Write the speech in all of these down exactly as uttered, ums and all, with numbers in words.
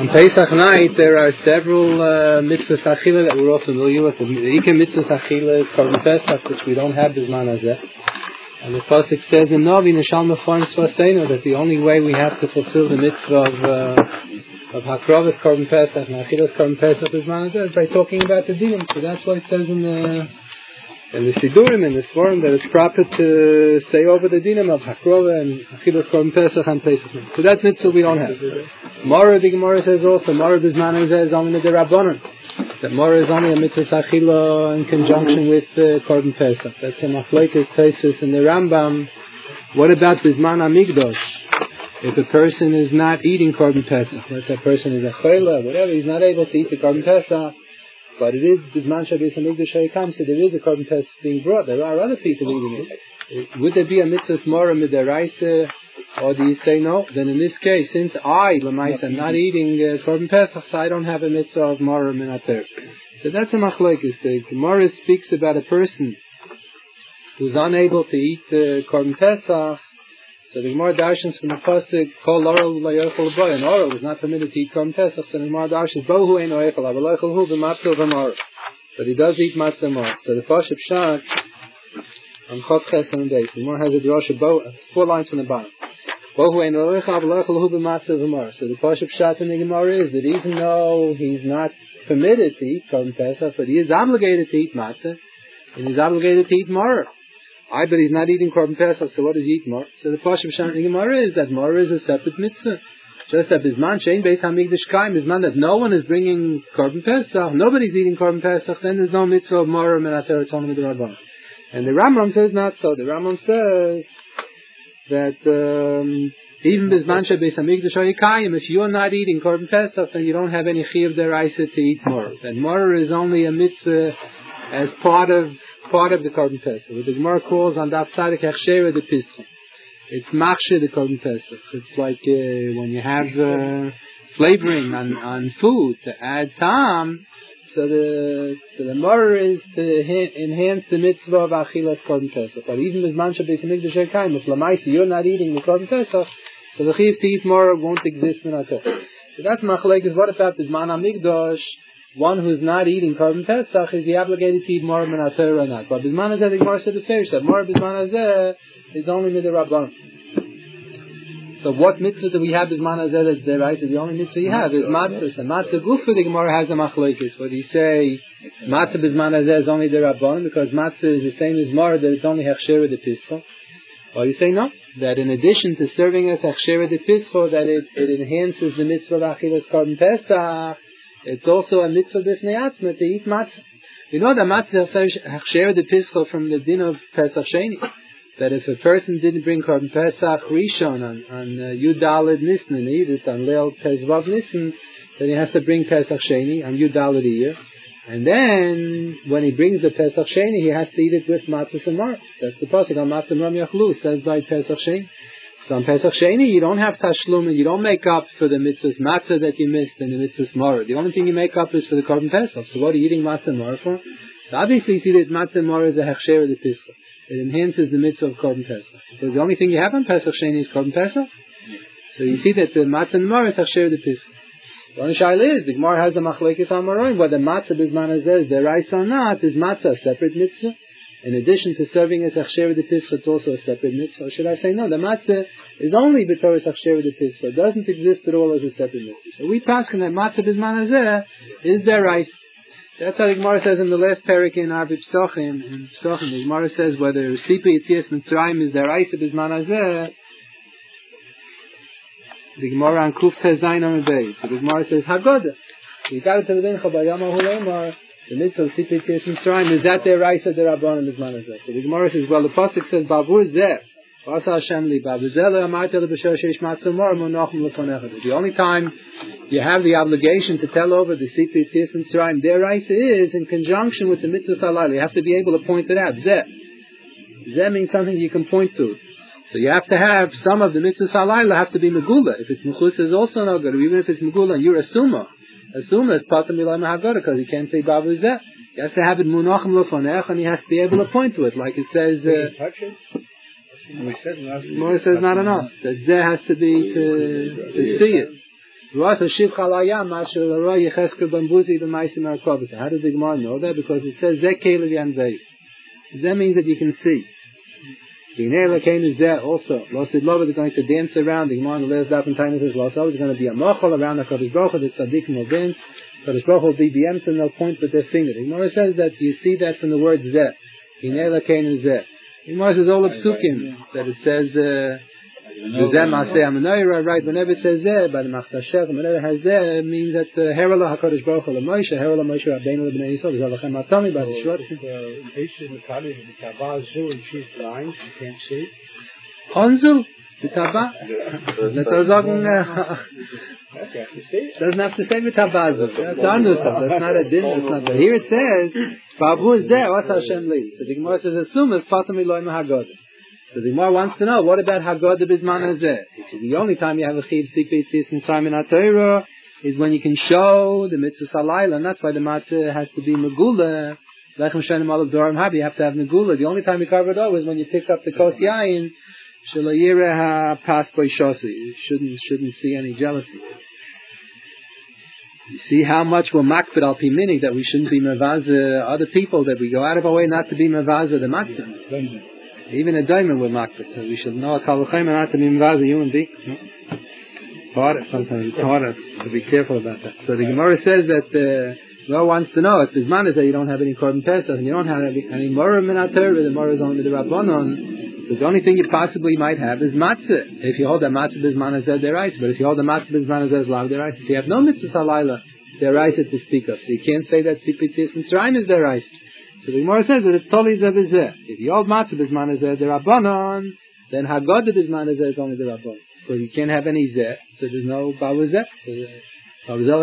On Pesach night, there are several uh, mitzvahs achila that we're all familiar with. The Ikar mitzvahs achila is Korban Pesach, which we don't have Bisman Hazeh. And the pasuk says in Novi Neshal Mefar Tzvaseinu that the only way we have to fulfill the mitzvah of uh, of Hakrovas Korban Pesach and Achilas Korban Pesach Bisman Hazeh is by talking about the dinim. So that's why it says in the in the Sidurim, in the Svarim, that it's proper to say over the dinim of Hakrova and Achilas Korban Pesach and Pesach. So that's mitzvah we don't have. Mara, the Gemara says also, Mara Bisman Hazeh is only the Rabbanon. That Mara is only a mitzvah achila in conjunction with uh, Korban Pesach. That's a machlekes Taisus in the Rambam. What about Bisman Hamikdash? If a person is not eating Korban Pesach, let's say a person is a chayla, whatever, he's not able to eat the Korban Pesach, but it is Bisman Shabbos Hamikdash Hayikam, so there is a Korban Pesach being brought. There are other people eating it. Would there be a mitzvah Mara midaraisa? Or do you say no? Then in this case, since I, Lamais, am not eating uh, Korban Pesach, so I don't have a mitzvah of Mara Minater. So that's a machlekes. The Gemara speaks about a person who's unable to eat uh, Korban Pesach. So the Gemara darshans from the pasuk, Kol Oral Layochel Boy, and Oral is not permitted to eat Korban Pesach. So the Gemara darshans, Bohu Ein Oechel, Avalochel Hu B'Matzah V'Mara. But he does eat Matzah Mara. So the Pashup Pshat on Chot Ches and Beis. The Gemara has a drasha, four lines from the bottom. So the Pashup Pshat in the Gemara is that even though he's not permitted to eat Korban Pesach, but he is obligated to eat matzah, and he's obligated to eat maror. I, but he's not eating Korban Pesach, so what does he eat maror? So the Pashup Pshat in the Gemara is that maror is a separate mitzvah. Just that Bisman Shein Beis Hamikdash Kaim, Bisman that no one is bringing Korban Pesach, nobody's eating Korban Pesach, then there's no mitzvah of maror Menater Tzon Midrabban. And the Rambam says not so. The Rambam says that um, even Bisman Shabbos Hamikdash Hayikayim, if you're not eating Korban Pesach, then you don't have any chiyuv deraisa to eat maror. That maror is only a mitzvah as part of part of the Korban Pesach. What the Gemara calls on Daf Tzadik Hechshera the Pischa. It's machshir the Korban Pesach. It's like uh, when you have uh, flavoring on, on food to add tam. So the so the maror is to ha- enhance the mitzvah of achilas Korban Pesach. But even with man Shabbos Hamikdash Hayikayim, if lamaisa you're not eating the Korban Pesach, so the chiyuv to eat maror won't exist in Atah. So that's machlekes. What about Bisman Hamikdash? One who's not eating Korban Pesach, is he obligated to eat maror min Atah or not? But Bisman Hazeh, the Gemara said the fair said maror Bisman Hazeh is only midrabbanan. So what mitzvah do we have? Bisman Hazeh that's there, right? So the only mitzvah you have is matzah. So matzah gufa, the Gemara has a machlekes. What do you say? Matzah Bisman Hazeh is only the rabbanon because matzah is the same as maror, that it's only hechshera de pischa. Or you say no, that in addition to serving as hechshera de pischa, that it, it enhances the mitzvah of achilas Korban Pesach. It's also a mitzvah b'fnei atzma to eat matzah. You know that matzah hechshera de pischa from the din of Pesach Sheni. That if a person didn't bring Korban Pesach Rishon on, on uh, Yud Daled Nisan and eat it on Leil Tezvav Nisan, then he has to bring Pesach Sheni on Yud Daled Iyar. And then, when he brings the Pesach Sheni, he has to eat it with Matzah and Maror. That's the pasuk on Matzah Ram Yachlu, says by Pesach Sheni. So on Pesach Sheni, you don't have Tashlum, and you don't make up for the mitzvahs Matzah that you missed and the mitzvahs Maror. The only thing you make up is for the Korban Pesach. So what are you eating Matzah and Maror for? So obviously you see that Matzah and Maror is a Hechsher of the Pischa. It enhances the mitzvah of Korban Pesach. Because the only thing you have on Pesach Sheni is Korban Pesach. So you see that the Matzah and Maror is Hechsher of the Pischa. The only shaila is, the Gemara has the machlekes on Maroim, whether Matzah Bisman Hazeh is deraisa or not, is Matzah a separate mitzvah? In addition to serving as Hechsher of the Pischa, it's also a separate mitzvah. Or should I say no, the Matzah is only b'toras Hechsher of the Pischa. It doesn't exist at all as a separate mitzvah. So we pass on that Matzah Bisman Hazeh is deraisa. That's how the Gemara says in the last parak in Arbi Psochim. In Psochim, the Gemara says whether Sipa Yitzias Mitzrayim is deraisa Bisman Hazeh. The Gemara on Kuf Tezayin on the base. So the Gemara says Hagodah. You got it to the Bincha by Yama Huleimar. The mitzvah of Sipa Yitzias Mitzrayim is that deraisa derabbanan Bisman Hazeh. So the Gemara says, well, the pasuk says Bavur Zeh. The only time you have the obligation to tell over the Sipa Yitzias Mitzrayim deraisa is in conjunction with the mitzvah salayla. You have to be able to point it out. Zeh. Zeh means something you can point to. So you have to have some of the mitzvah salayla have to be megula. If it's mechus, is also no good. Or even if it's megula and you're assuma, assuma is patam milay mahagada because he can't say bavu zeh. He has to have it munachim lefonech and he has to be able to point to it, like it says. Uh, More says not enough. That zeh has to be to, to see it. How does the Gemara know that? Because it says Zeh Kelev Yanvei. That means that you can see. Also, Losid Lova is going to dance around. The Gemara in the last daf and time says Losid is going to be a machal around the Kodesh Baruch Hu. The tzaddikim will dance. Kodesh Baruch Hu will be b'yemtz and they'll point with their finger. The Gemara says that you see that from the word Zeh. Hinei Lakeinu Zeh. The Gemara says all of Psukim that it says uh, Zeh Maseh Amanoira. Right? Whenever it says Zeh by the Machtashech, whenever it has Zeh, it means that Herala Hakadosh Baruch Hu LaMoshe, Herala Moshe Rabbeinu LeBnei Yisrael, Zalachem Atami by the Shvat. Onzel, the Taba. Let us sagen, doesn't have to say with Tabazu. That's Anu stuff. That's not a din. That's not. But here it says, Babu is there. What's Hashem li? So the Gemara says, assume as Patam Eloim Haggadah. So the Gemara wants to know, what about Haggadah Bizman Hazeh? The only time you have a Chiv Sikvei Tzis and Simon HaTorah is when you can show the Mitzvah Salayla, and that's why the Matzah has to be Megula. Lechem Shenim Olav Dorim Habi, you have to have Megula. The only time you cover it over is when you pick up the Kos Yayin, Shalayira Ha Pas Boy Shosi. You shouldn't, shouldn't see any jealousy. You see how much we're makbid al piminig that we shouldn't be mevaza other people, that we go out of our way not to be mevaza the matzah. Even a diamond we're makbid, so we should know a kalvachayim not to be mevaza human beings. No? Harder, sometimes it's harder to be careful about that. So the Gemara says that uh, Well wants to know if the man is that you don't have any korban pesach and you don't have any, any morim in Torah, the morim is only the rabbanon. So the only thing you possibly might have is matzah. If you hold that matzah bizman azeh derais, but if you hold the matzah bizman azeh lav derais, if you have no mitzvah halayla derais to speak of, so you can't say that sipitis mitzrayim is derais. So the Gemara says that it's totally zeh. If you hold matzah bizman azeh derabbanon, then haggadah bizman azeh is only the rabbanon. So you can't have any zeh, so there's no bawa zeh. So the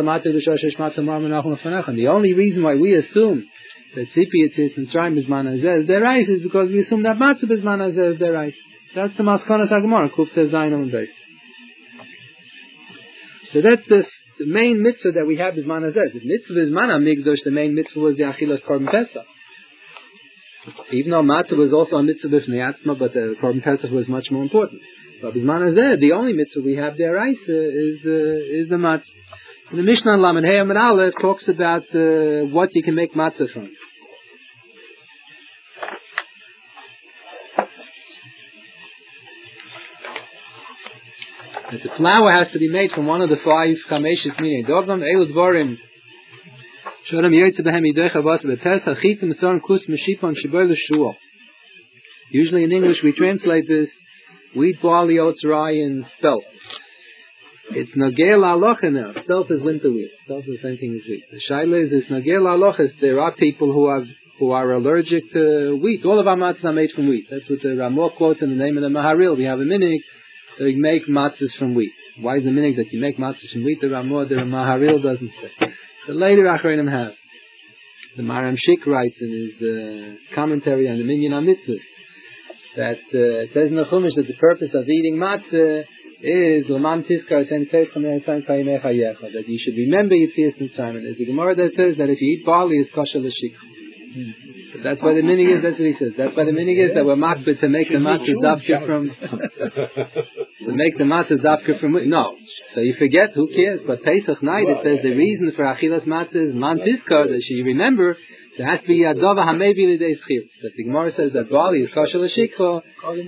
only reason why we assume that sipitis mitzrayim bizman azeh is derais is because we assume that matzah bizman azeh is derais. That's the maskanas hagemara. Kuf says zayin on base. So that's the the main mitzvah that we have is man azeh. The mitzvah is man amigdosh. The main mitzvah was the achilas korban pesach. Even though matzah was also a mitzvah b'fnei atzma, but the korban pesach was much more important. But with man azeh, the only mitzvah we have there is uh, is, uh, is the matzah. The Mishnah in Lamed Hey Amud Aleph talks about uh, what you can make matzah from. That the flour has to be made from one of the five kameshis meaning. Dogam Eilud Vorim. Shodam Yoytze Behem Yidoicha Vasa Bepesach Chitim Sorim Kus Meshipon Shiboy L'Shuol. Usually in English we translate this wheat, barley, oats, rye, and spelt. It's Nogel Alocha now. Spelt is winter wheat. Spelt is the same thing as wheat. The shaila is it's Nogel Alocha. There are people who have who are allergic to wheat. All of our matzahs are made from wheat. That's what the Ramah quotes in the name of the Maharil. We have a minig. They make matzahs from wheat. Why is the minig that you make matzahs from wheat? The Ramah, the Maharil doesn't say. The later Achronim have. The Maram Shik writes in his uh, commentary on the Minyan HaMitzvahs that uh, it says in the Chumash that the purpose of eating matzah is Laman Tiskar that you should remember Yitzias Mitzrayim. There's a Gemara that says that if you eat barley, it's kosher l'shikha. So that's why the minig is. That's what he says. That's why the minig is that we're makbid to make the matzah dafka from to make the matzah dafka from no. So you forget. Who cares? But Pesach night it says the reason for achilas matzah is man tiskar that you remember. There has to be a dava hamevi l'dei schir. That the Gemara says that barley is kosher l'shikha.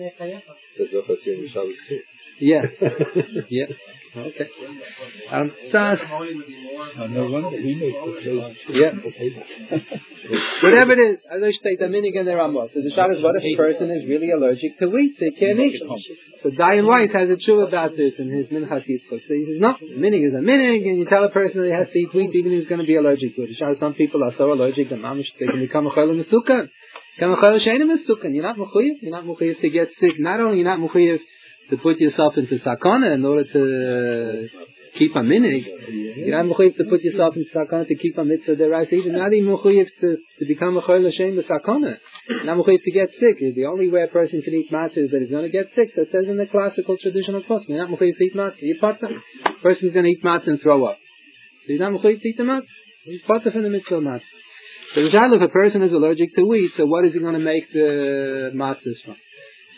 Yeah. Yeah. Okay. Um, so, no wonder he makes the place. Yeah. Whatever it is, as I state, the minig and the Ramah. So the shot is what if a person is really allergic to wheat? They can't eat. So Dayan White has a true about this in his Minchas Yitzchak. So he says, no, the minig is a minig, and you tell a person that he has to eat wheat even if he's going to be allergic to it. The shot is some people are so allergic that mamish they can become a chayil in the sukkah. Become a chayil sheinim in the sukkah. You're not mechuyev. You're not mechuyev to get sick. Not only you're not mechuyev to put yourself into sakana in order to uh, keep a minig. You're not mechuyev to put yourself into sakana to keep a mitzvah derais. Even not even mechuyev to, to become a chayil l'shem b'sakana. Not mechuyev to get sick. The only way a person can eat matzah is that he's going to get sick. That says in the classical traditional poskim. You're not mechuyev to eat matzah. You're pata. The person's going to eat matzah and throw up. So he's not mechuyev to eat the matzah. He's pata from the mitzvah matzah. So the child, if a person is allergic to wheat, so what is he going to make the matzahs from?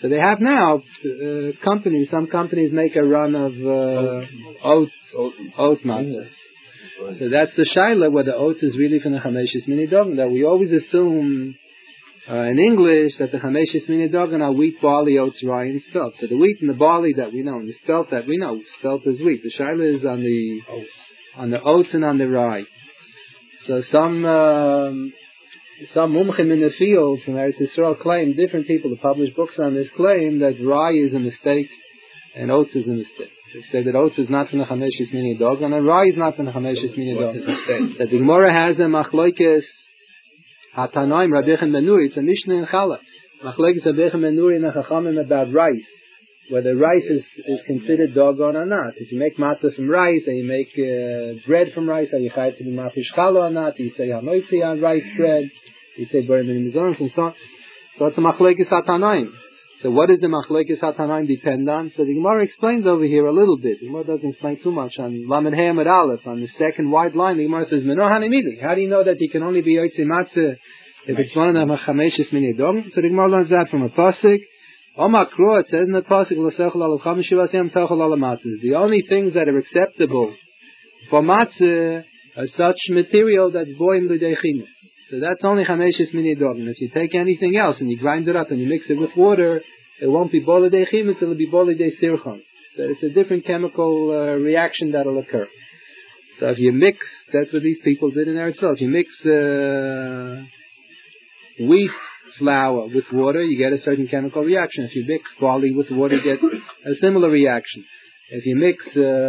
So they have now uh, companies. Some companies make a run of uh, oat oat matzahs. So that's the shaila where the oat is really from the chameshes mini dogan. That we always assume uh, in English that the chameshes mini dogan are wheat, barley, oats, rye, and spelt. So the wheat and the barley that we know, and the spelt that we know, spelt is wheat. The shaila is on the oats, on the oats and on the rye. So some. Um, Some mumchim in the field from Eretz Yisrael claim, different people who publish books on this claim, that rye is a mistake and oats is a mistake. They say that oats is not from the Chameshes Mini Dogan and rye is not from the Chameshes Mini Dogan. That the Gemara has a Machloikes Hatanoim Rabbi Yechon ben Nuri. It's a Mishnah in Chala. Machloikes Rabbi Yechon ben Nuri and the Chachamim about rice, whether rice is, is considered dogon or not. If you make matzah from rice and you make uh, bread from rice, are you chayav to be mafish challah or not? You say hanoitzi on rice bread. You say burim in mizorah and so on. So it's a machlekes hatanaim. So what does the machlekes hatanaim depend on? So the Gemara explains over here a little bit. The Gemara doesn't explain too much on Lamed Hey Amud Aleph, on the second wide line. The Gemara says meno hanimili. How do you know that you can only be yotze matzah if it's one of the chameshes mini dog? So the Gemara learns that from a pasuk. Omar Kro, it says in the pasuk l'sechol alav chamish yivasem tachol ala matzahs. The only things that are acceptable for matzah are such material that's boim l'dei chimus. So that's only chameshes mini dog. And if you take anything else and you grind it up and you mix it with water, it won't be bol l'dei chimus, it'll be bol l'dei sirchon. So it's a different chemical uh, reaction that'll occur. So if you mix, that's what these people did in Eretz Yisrael. If you mix uh, wheat flour with water, you get a certain chemical reaction. If you mix barley with water, you get a similar reaction. If you mix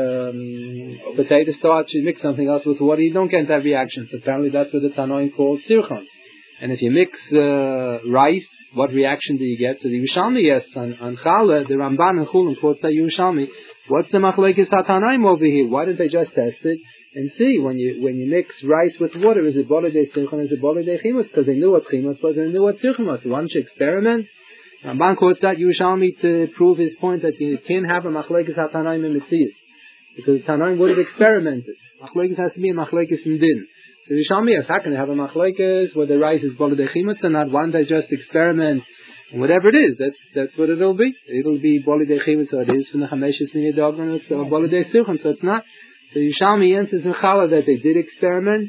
um, potato starch, you mix something else with water, you don't get that reaction. So apparently that's what the Tanoim called sirchon. And if you mix uh, rice, what reaction do you get? So the Yerushalmi, yes, on, on Challah, the Ramban and Chulin quotes that Yerushalmi. What's the machlekes hatanaim over here? Why didn't they just test it and see when you when you mix rice with water, is it bolidei simchon, is it bolidei chimus? Because they knew what chimus was and they knew what simchon was. Why don't you experiment? Ramban quotes that Yerushalmi to prove his point that you can't have a machlekes hatanaim in Metzius, because the Tanaim would have experimented. Machlekes has to be a machlekes in din. So Yerushalmi asks, how can they have a machlekes where the rice is bolidei chimus and not? Why don't they just experiment? And whatever it is, that's that's what it'll be. It'll be bolidei chimus, so it is from the chameshes mini dog, and it's bolidei simchon, so it's not. So Yerushalmi answers in Challah that they did experiment,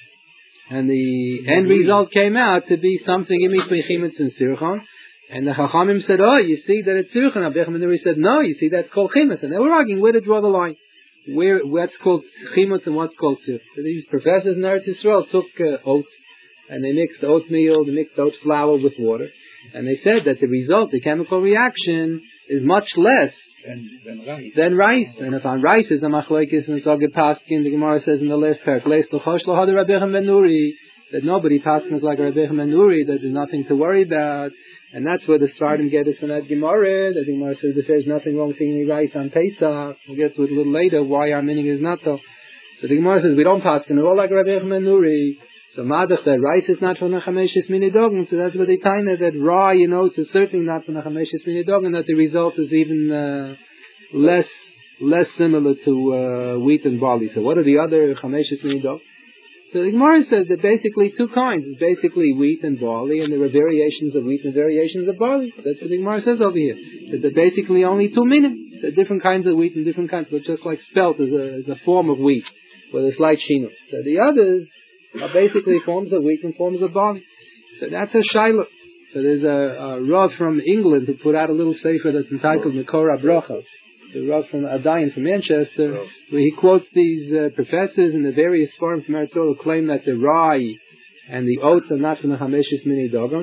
and the end result came out to be something in between chimus and sirchon. And the Chachamim said, oh, you see that it's sirchon. Rabbi Yechon ben Nuri said, no, you see that's called chimus. And they were arguing where to draw the line, where what's called chimus and what's called sirchon. So these professors in Eretz Yisrael took uh, oats, and they mixed oatmeal, they mixed oat flour with water, and they said that the result, the chemical reaction, is much less than, than rice. Than rice. And if on rice is a machlekes and Zogid Paskin, the Gemara says in the last parak, Leis l'chosh l'hada Rabbi Yechon ben Nuri, that nobody paskins like Rabbi Yechon ben Nuri, that there's nothing to worry about. And that's where the Sfardim get us from that Gemara. The Gemara says that there's nothing wrong with eating rice on Pesach. We'll get to it a little later why our meaning is not so. So the Gemara says we don't paskin at all like Rabbi Yechon ben Nuri. So madach that rice is not from the chameshes mini dogan. So that's what they tell you, that rye, you know, it's certainly not from the chameshes mini dogan. That the result is even uh, less less similar to uh, wheat and barley. So what are the other chameshes mini dogan? So the Gemara says that basically two kinds. It's basically wheat and barley, and there are variations of wheat and variations of barley. That's what the Gemara says over here. That there are basically only two minim. There are different kinds of wheat and different kinds. But just like spelt is a, is a form of wheat with a slight shino. So the others are basically forms of wheat and forms of barley. So that's a shaila. So there's a, a Rav from England who put out a little sefer that's entitled Mekora Bracha. The Rav from Adayan from Manchester, oh. where he quotes these uh, professors in the various forms from Eretz Yisrael who claim that the rye and the oats are not from the Hameshes Mini Dogon.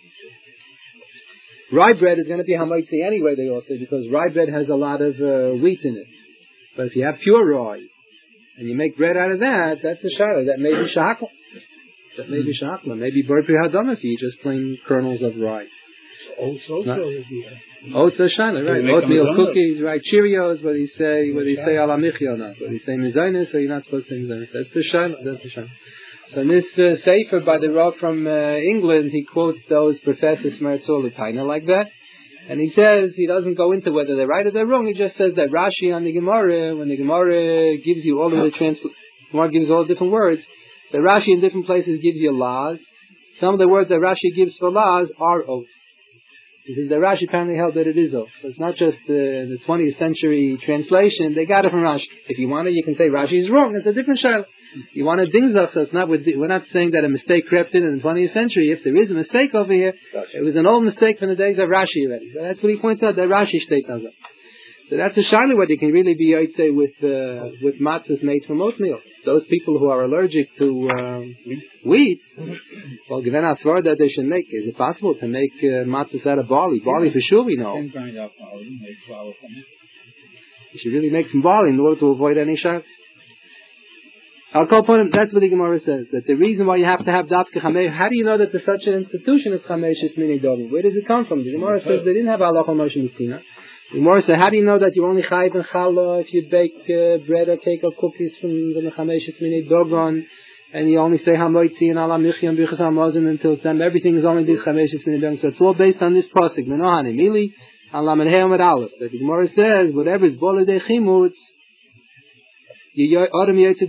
Rye bread is going to be Hamaitzi anyway, they all say, because rye bread has a lot of uh, wheat in it. But if you have pure rye, and you make bread out of that, that's a shaila. That may be shahakla. That may be shahakla. Maybe burpi hadam if you just plain kernels of rye. So oats also would be a... Oats are shaila, right? Oatmeal cookies, right? Cheerios, whether you say, whether you say alamichi or not. Whether you say mizaynis or you're not supposed to say mizaynis. That's the shaila. That's the shaila. So in this uh, sefer by the Rav from uh, England, he quotes those professors from Eretz Yisrael like that. And he says, he doesn't go into whether they're right or they're wrong, he just says that Rashi on the Gemara, when the Gemara gives you all of the translations, Gemara gives all the different words, so Rashi in different places gives you laws. Some of the words that Rashi gives for laws are oaths. He says that Rashi apparently held that it is off. So it's not just the, the twentieth century translation. They got it from Rashi. If you want to, you can say Rashi is wrong. It's a different shayla. You want to ding up, so it's not. With, we're not saying that a mistake crept in in the twentieth century. If there is a mistake over here, it was an old mistake from the days of Rashi already. So that's what he points out. That Rashi state does it. So that's a shayla where you can really be, I'd say, with uh, with matzahs made from oatmeal. Those people who are allergic to um, wheat, well, given our svara that they should make, is it possible to make uh, matzahs out of barley? Barley for sure we know. You should really make from barley in order to avoid any shayla. I'll call upon him. That's what the Gemara says. That the reason why you have to have dafke chamei. How do you know that there's such an institution as chameshes minig dogim? Where does it come from? The Gemara says they didn't have halacha Moshe Messina. The Gemara says, how do you know that you're only chayiv and challah if you bake uh, bread or cake or cookies from the chameshes minig dogon, and you only say hamoitzi and ala michi and bichas hamazim until then everything is only these chameshes minig dogon. So it's all based on this pasuk. Menohani mili and lamed heim at aleph. That the Gemara says whatever is bolei chimutz. Whatever is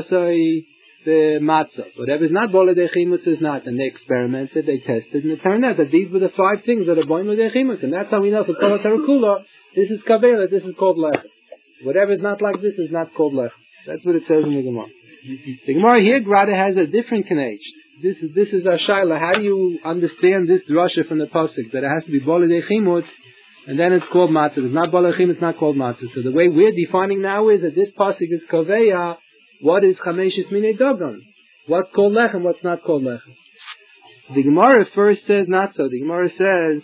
not bolei chimutz is not, and they experimented, they tested, and it turned out that these were the five things that are bolei chimutz, and that's how we know for kol hasarakula, this is kavela, this is called lechem. Whatever is not like this is not called lechem. That's what it says in the Gemara. The Gemara here, Grada has a different connection. This is this is a shayla. How do you understand this drasha from the pasuk that it has to be bolei chimutz? And then it's called matzah. It's not balachim, it's not called matzah. So the way we're defining now is that this pasuk is kaveya. What is chameshes minei dogon? What's called lechem, what's not called lechem? The Gemara first says not so. The Gemara says,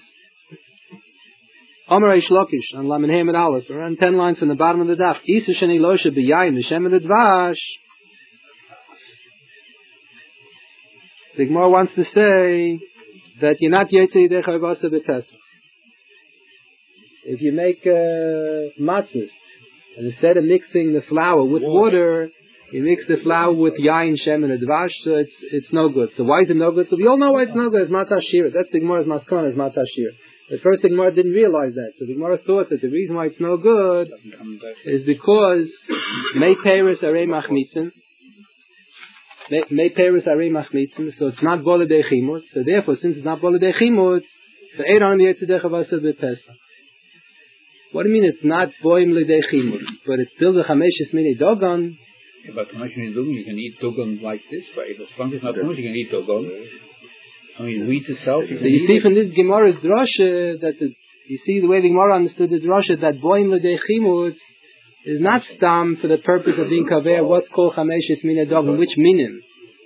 Amar Eish Lakish, on Lamed Heim and Aleph, around ten lines from the bottom of the daf. Isa sheni loshe b'yayin, l'shem and advash. The Gemara wants to say that you're not yetzei yedei chayvasa b'pesach. If you make uh, matzahs, and instead of mixing the flour with water, you mix the flour with yain, shem, and advash, so it's it's no good. So why is it no good? So we all know why it's no good. It's matzah shira. That's the Gemara's maskana, is matzah shira. At first the Gemara didn't realize that. So the Gemara thought that the reason why it's no good is because mei peres arei machmitzin. Mei peres arei machmitzin. So it's not bolei chimutz. So therefore, since it's not bolei chimutz, so eiran yetzidei chavasa b'pesach. What do you mean it's not boim l'dei chimutz, but it's still the chameshes minei dogon? Yeah, but chameshes minei dogon, you can eat dogon like this, right? As long as it's not too much, you can eat dogon. I mean, wheat itself. You so you see it. From this Gemara's drasha that the, you see the way the Gemara understood the drasha that boim l'dei chimutz is not stam for the purpose of being kaver. What's called chameshes minei dogon? Which minim?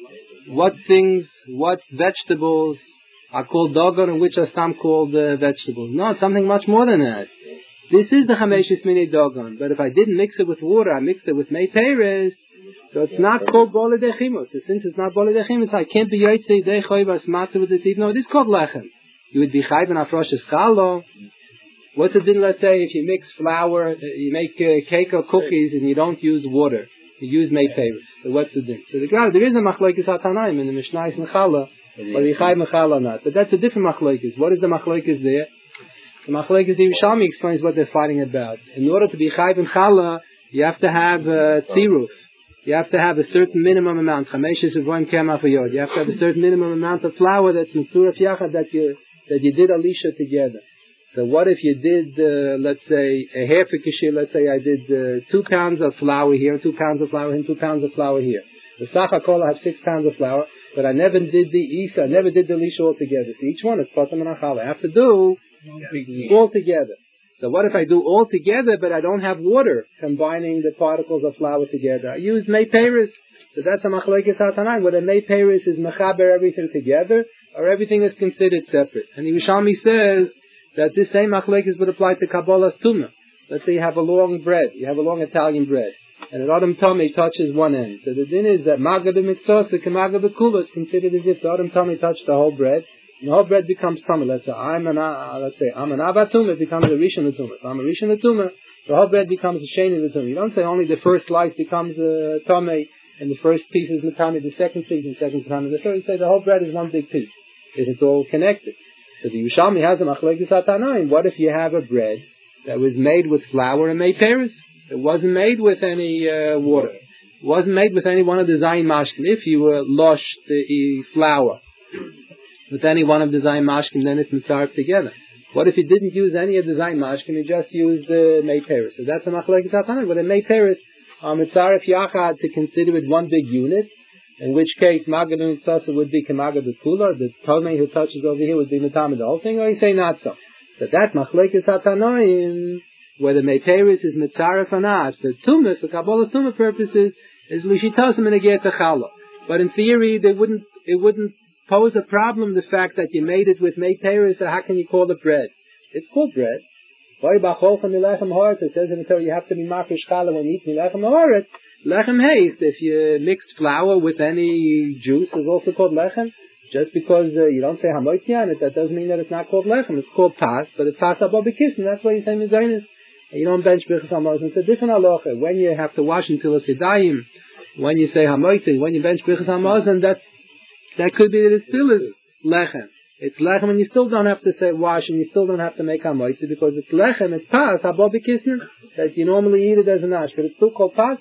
What things? What vegetables are called dogon, and which are stam called uh, vegetables? No, it's something much more than that. This is the chameshes minei dogon, but if I didn't mix it with water, I mixed it with mei peres, so it's not called bolei chimutz. So since it's not bolei chimutz, I can't be yotzei yedei chayvas matzah with this, even though it is called lechem. You would be chayv and afroshes chalo. What's the din? Let's say if you mix flour, uh, you make uh, cake or cookies, and you don't use water, you use mei peres. So what's the din? So the God, there is a machlokes hatanaim in the Mishnayos and Chala, whether you chayv mechal or not. But that's a different machlokes. What is the machlokes there? The Machlekes the Yerushalmi explains what they're fighting about. In order to be chayv and challah, you have to have a tziruf. You have to have a certain minimum amount. Chameshes avoim kemach v'yod. You have to have a certain minimum amount of flour that's mitzuraf yachad that you that you did alisha together. So what if you did, uh, let's say, a half a kishir? Let's say I did uh, two pounds of flour here, two pounds of flour here, and two pounds of flour here. The Sach HaKol I have six pounds of flour, but I never did the isa, I never did the alisha altogether. So each one is patam and achal. I have to do all together. So what if I do all together, but I don't have water combining the particles of flour together? I use mei peres. So that's a machlekes hatanaim. Whether mei peres is mechaber everything together, or everything is considered separate. And Yerushalmi says that this same machlekes would apply to Kabbalah's tumah. Let's say you have a long bread, you have a long Italian bread, and an Adam tummy touches one end. So the din is that maga b'mitzos and maga b'kula is considered as if the Adam tummy touched the whole bread. And the whole bread becomes tumah. Let's say I'm an uh, let's say I'm an avatum, it becomes a rishon tumah. If I'm a rishon tumah, the whole bread becomes a sheni tumah. You don't say only the first slice becomes a tumah and the first piece is matami, the second piece and the second matami, the third. You say the whole bread is one big piece. If it's all connected. So the Yerushalmi has a machlekes hatanaim. What if you have a bread that was made with flour and mei peres? It wasn't made with any uh, water. It wasn't made with any one of the zayin mashkim. If you uh, losh the uh, flour with any one of the zayin mashkim, then it's mitzaref together. What if you didn't use any of the Zayin Mashkim, you just used the uh, Mei Peres? So that's a machlokes Tana. But the Mei Peres, um, it's Arif Yachad to consider it one big unit, in which case Magad and Tzasa would be Kamagad the Kula, the Tomei who touches over here would be Matamid the whole thing, or you say not so. So that machlokes Tanoim, whether Mei Peres is Mitzaref or not, for Tumah, for Kabbalah Tumah purposes, is Lishitasim and Aget Chala. But in theory, they wouldn't, it wouldn't pose a problem, the fact that you made it with Mei Peres, so how can you call it bread? It's called bread. It says in the Torah you have to be Mafish Chala when you eat Milechem Haaretz. Lechem Heist, if you mixed flour with any juice, is also called Lechem. Just because uh, you don't say Hamoitzi on it, that doesn't mean that it's not called Lechem. It's called Pas, but it's Pas Abba B'Kis, and that's why you say Mizaynis. You don't bench Birchas HaMazon. It's a different halacha. When you have to wash until it's Yadayim, when you say Hamoitzi, when you bench Birchas HaMazon, that that could be that it still is Lechem. It's Lechem, and you still don't have to say wash, and you still don't have to make Hamoitzi, because it's Lechem, it's Pas, Abba B'Kis, that you normally eat it as an ash, but it's still called Pas.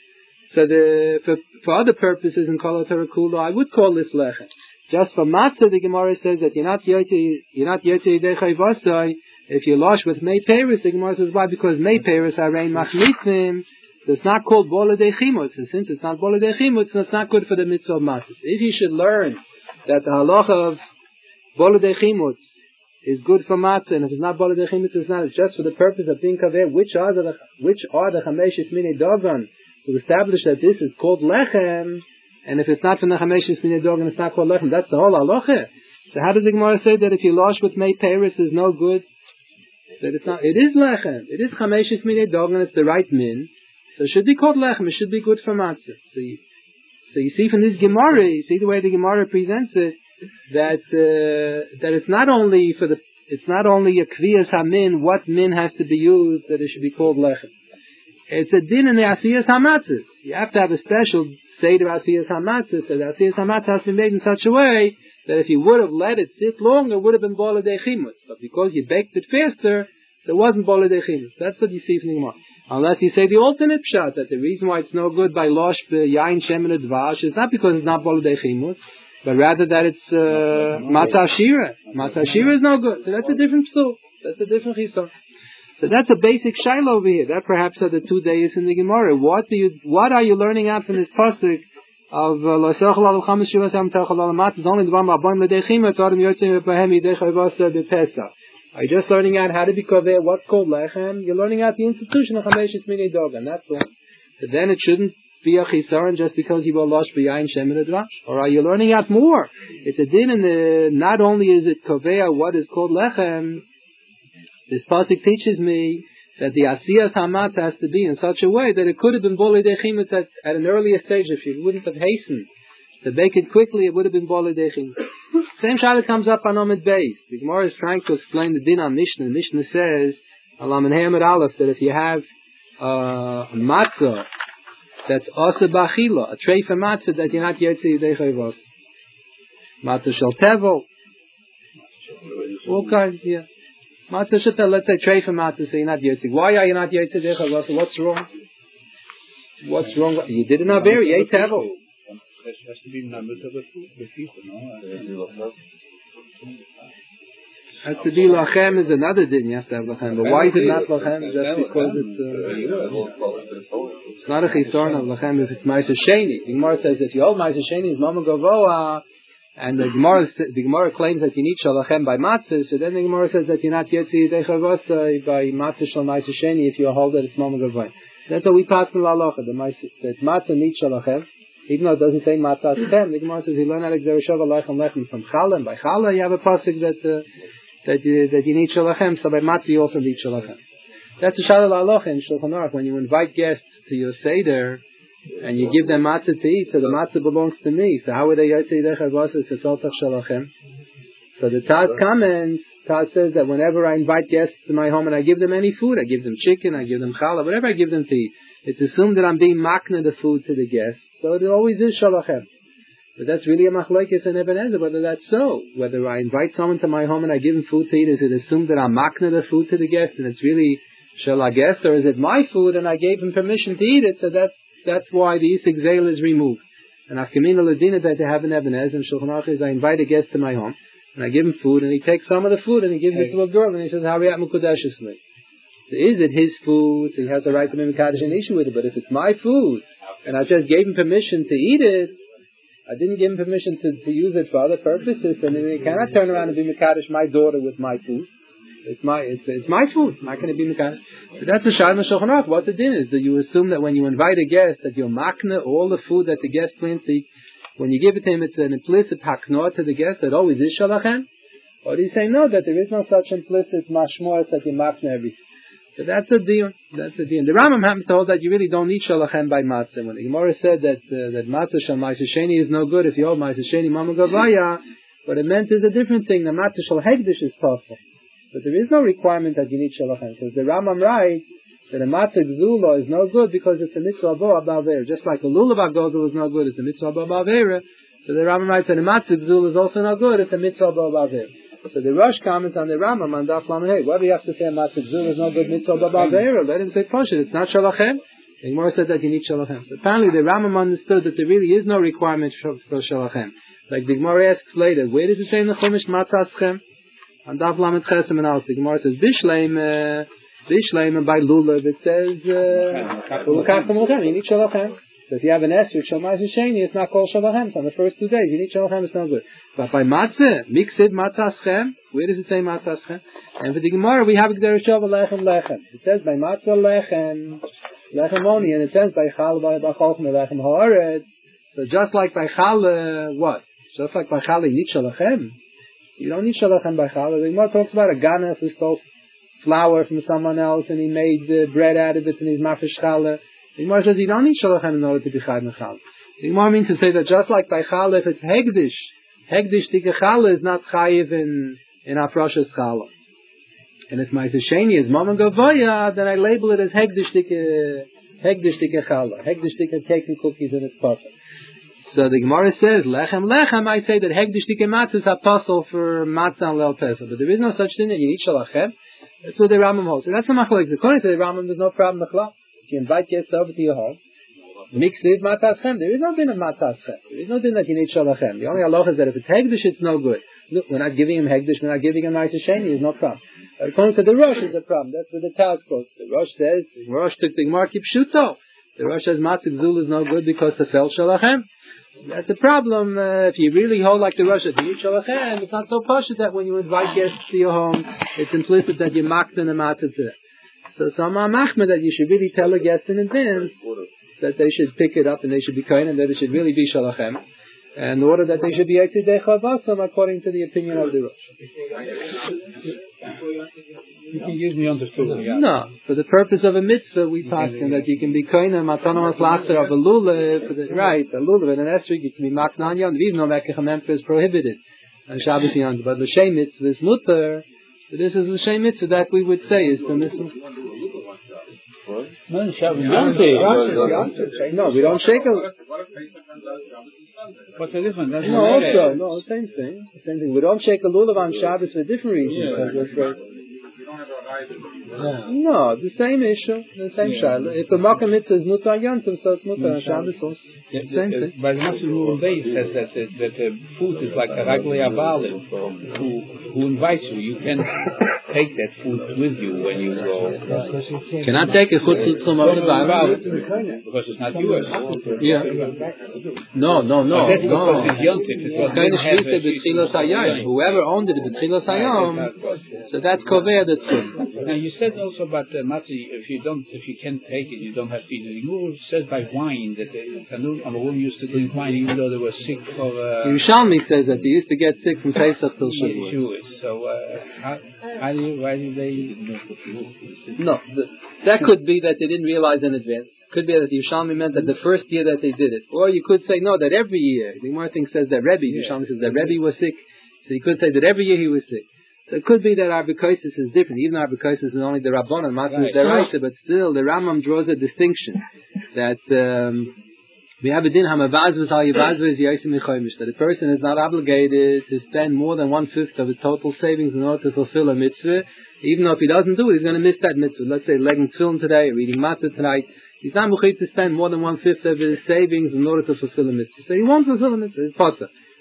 So the, for, for other purposes in Kol HaTorah Kula, I would call this Lechem. Just for Matzah, the Gemara says that you're not Yotei, you're not Yotei Yidei Vasai, if you wash with Mei Peres, the Gemara says why? Because Mei Peres are Rein Machmitzim, so it's not called Bola De Chimutz, and since it's not Bola De Chimutz, it's not good for the mitzvah of Matzah. If you should learn that the halacha of Bola De Chimutz is good for Matzah, and if it's not Bola De Chimutz, it's not, it's just for the purpose of being Kaveh, which are the, which are the Chameshis Minei Dogon, to establish that this is called Lechem, and if it's not from the Chameshis Minei Dogon, it's not called Lechem, that's the whole halacha. So how does the Gemara say that if you wash with Mei Peres is no good? That it's not, it is Lechem. It is Chameshis Minei Dogon, it's the right min. So it should be called Lechem. It should be good for Matzah. So you, so you see from this Gemara, you see the way the Gemara presents it, that, uh, that it's not only for the, it's not only a Kriyas HaMin, what min has to be used, that it should be called Lechem. It's a din in the Asiyas HaMatzah. You have to have a special Seder Asiyas HaMatzah, so the Asiyas HaMatzah has to be made in such a way that if you would have let it sit longer, it would have been Bola De Chimutz. But because you baked it faster, so it wasn't Bola De Chimutz. That's what you see from the Gemara. Unless you say the alternate pshat, that the reason why it's no good by Losh Yain Shem and Dvash is not because it's not Bola De Chimutz, but rather that it's uh, Matzah Shira. Matzah Shira is no good. So that's a different psul. That's a different chisar. So that's a basic shaila over here. That perhaps are the two days in the Gemara. What do you, what are you learning out from this pasuk of Lo Yisachol Al Chamas Shivas Yam Techol Al Matzah? It's only the one about L'Dei Chimutz Adam Yotzei Behem Yidei Chayvasa B'Pesach. Are you just learning out how to be koveh what's called lechem? You're learning out the institution of Chameshis Minei Dogon. That's all. So then it shouldn't be a chisaron just because you will losh b'yayin shem and dvash. Or are you learning out more? It's a din in the, not only is it koveh what is called lechem, this pasuk teaches me that the asiyas hamat has to be in such a way that it could have been bolei dechimut at, at an earlier stage. If you wouldn't have hastened to bake it quickly, it would have been bolei dechimut. Same shaila comes up on Omid Beis. The Gemara is trying to explain the din on Mishnah. Mishnah says, Alam and Hamid Aleph, that if you have uh, matzah that's asa bachila, a tray for matzah that you're not yetzi yidei chayvos. Matzah shel tevel. All kinds, yeah. Matzah shel, let's say tray for matzah, so you're not yetzi. Why are you not yetzi yidei chayvos? What's wrong? What's wrong? You did it not very, you ate tevel. Has to be numbered of the people, no? Has to be lachem is another din. You have to have lachem. But why is it not lachem? Just because it's uh, it's not a chisaron of lachem if it's ma'aser sheni. The Gemara says if you hold ma'aser sheni is mama gavoa, and the Gemara the Gemara claims that you need shalachem by matzah. So then the Gemara says that you're not yetzi dechavos by matzah shal ma'aser sheni if you hold that it's mama gavoa. That's what we pass in la halacha. That matzah needs shalachem. Even though it doesn't say matzah tem, the Gemara says you learn Alex Zerushav Aleichem Lechem from Chala, and by Chala you have a pasuk that uh, that you that you need shalachem. So by matzah you also need shalachem. That's a shalal aloch in Shulchan Aruch. When you invite guests to your seder and you give them matzah to eat, so the matzah belongs to me. So how would they yotze yidei chayvos to tzoltach shalachem? So the Taz comments. Taz says that whenever I invite guests to my home and I give them any food, I give them chicken, I give them challah, whatever I give them to eat, it's assumed that I'm being makna the food to the guests. So it always is shalachem. But that's really a machlokes in Eben Ezer, whether that's so. Whether I invite someone to my home and I give them food to eat, is it assumed that I'm makna the food to the guest and it's really shalach guest, or is it my food and I gave him permission to eat it? So that that's why the Isik Zeil is removed. And Afkamina Ladina that they have in Eben Ezer and Shulchan Aruch is I invite a guest to my home. and I give him food, and he takes some of the food and he gives it to a girl, and he says, Hariyat Mukudeshes me. So is it his food? So he has the right to be Mekadesh an issue with it. But if it's my food, and I just gave him permission to eat it, I didn't give him permission to, to use it for other purposes, and he cannot turn around and be Mekadesh my daughter with my food. It's my it's it's my food. How can it be Mekadesh? So that's the Shayla Shulchan Aruch. What the din is that you assume that when you invite a guest that you're makna all the food that the guest plans to eat. When you give it to him, it's an implicit haknah to the guest that always is shalachem. Or do you say no, that there is no such implicit mashmoah that you makna everything? So that's a deal. That's a deal. The Rambam happens to hold that you really don't need shalachem by matzah. When the Gemara said that uh, that matzah shal ma'aseh sheni is no good if you hold ma'aseh sheni mama gavaya, what it meant is a different thing. The matzah shal hegdish is possible, but there is no requirement that you need shalachem, because the Rambam writes that a matzah gzula is no good because it's a mitzvah abo abavera. Just like a lulav agozul is no good, it's a mitzvah abo abavera. So the Rambam writes that a matzah gzula is also no good, it's a mitzvah abo abavera. So the Rosh comments on the Rambam on Daf Lamed Hey. Why do you have to say a matzah gzula is no good mitzvah abo abavera? Let him say Pashut. It's not shalachem. The Gemara said that you need shalachem. So apparently the Rambam understood that there really is no requirement for, for shalachem. Like the Gemara asks later, where does it say in the Chumash matzah schem? On Daf Lamed Chesem and Alf, the Gemara says Bishleim. Bishleim and by lulav it says uh, you need shalachem. So if you have an esrog shalmais sheni, it's not called shalachem. So on the first two days you need shalachem, it's not good. But by matzah, mixed matzah schem, where does it say matzah schem? And for the Gemara we have Gdera Shava lechem lechem. It says by matzah lechem lechem only, and it says by chal by bacholchem lechem haaret. So just like by chal, uh, what? Just like by chal you need shalachem. You don't need shalachem by chal. The Gemara talks about a gana who stole flour from someone else, and he made uh, bread out of it, and he's mafish challah. The Gemara says you don't need shalachem in order to be chayv mechal. The Gemara means to say that just like by challah, if it's hegdish, hegdish tika challah is not chayiv in in afroshes challah. And if my sheni is mama gavoya, then I label it as hegdish tika hegdish tika challah, hegdish tika cake and cookies, and it's perfect. So the Gemara says lechem lechem. I say that hegdish tika matzah is apostle for matzah and leil pesach, but there is no such thing that you need shalachem. That's what the Rambam holds. So that's the machlokes. According to the Rambam, there's no problem with If you invite guests over to your home, mix it with matzah schem. There is no din of matzah schem. There is no din that you need shalachem. The only halacha is that if it's hegdish, it's no good. Look, we're not giving him hegdish, we're not giving him ma'aseh sheni, there's no problem. But according to the Rosh, is the problem. That's where the Taz goes. The Rosh says, the Rosh took the Gemara kipshuto. The Rosh says matzah gzul is no good because the fel shalachem. That's the problem. Uh, if you really hold like the Rosh, you need shalachem. It's not so pashut that when you invite guests to your home, it's implicit that you're maked in the matzah. So some are machmir that you should really tell the guests in advance that they should pick it up and they should be kind and that it should really be shalachem, in order that they should be etzidei chavasam according to the opinion of the Rosh. You can use me on the stool. Yeah. No, for the purpose of a mitzvah, we pass in that you can be koina matanos laster of the lulav, for the right, the lulav and an esrog, you can be maknan yom, even though mekach memphis is prohibited on Shabbos yom, but the shem mitzvah is mutter. So this is the shem mitzvah that we would say is the mitzvah. No, Shabbos yom. No, we don't shake a. What's the difference? That's no, also, no, same thing. Same thing. We don't shake a lulav on Shabbos for different reasons. Yeah. Because we're afraid. No, the same issue, the same yeah. Shaila. If the Makkah mitzvah is mutar yantiv, so it's mutar on Shabbos also. Yeah, same the, thing. By the Master Day says that the, that the food is like a ragli abalim who who invites you. You can take that food with you when you go. Cannot take it chutz l'tchum of the Bible because it's not yours. Yeah. No, no, no. But that's no. because it's yontif. It's kind of shvisa b'tchilas hayom. Whoever owned it b'tchilas hayom, so that's kover the tchum. Now you said also about the matzah. If you don't, if you can't take it, you don't have to eat it. It says by wine that the Tanur Amarim used to drink wine even though they were sick for. Uh, Yerushalmi says that they used to get sick from Pesach till Shavuos. So uh, how, how do you, why did they? No, the, that could be that they didn't realize in advance. Could be that the Yerushalmi meant that the first year that they did it, or you could say no, that every year. The more thing says that Rebbe. Yeah. Yerushalmi says that Rebbe was sick, so you could say that every year he was sick. So it could be that our Bekoisis is different. Even our Bekoisis is only the Rabbanan, Matzah is the Raisa, but still the Rambam draws a distinction that um, we have a din hamavazvus al yavazvus yosim michoymish, that a person is not obligated to spend more than one fifth of his total savings in order to fulfill a mitzvah. Even though if he doesn't do it, he's going to miss that mitzvah. Let's say legging tefillin today, reading matzah tonight. He's not muchid to spend more than one fifth of his savings in order to fulfill a mitzvah. So he won't fulfill a mitzvah. It's potter.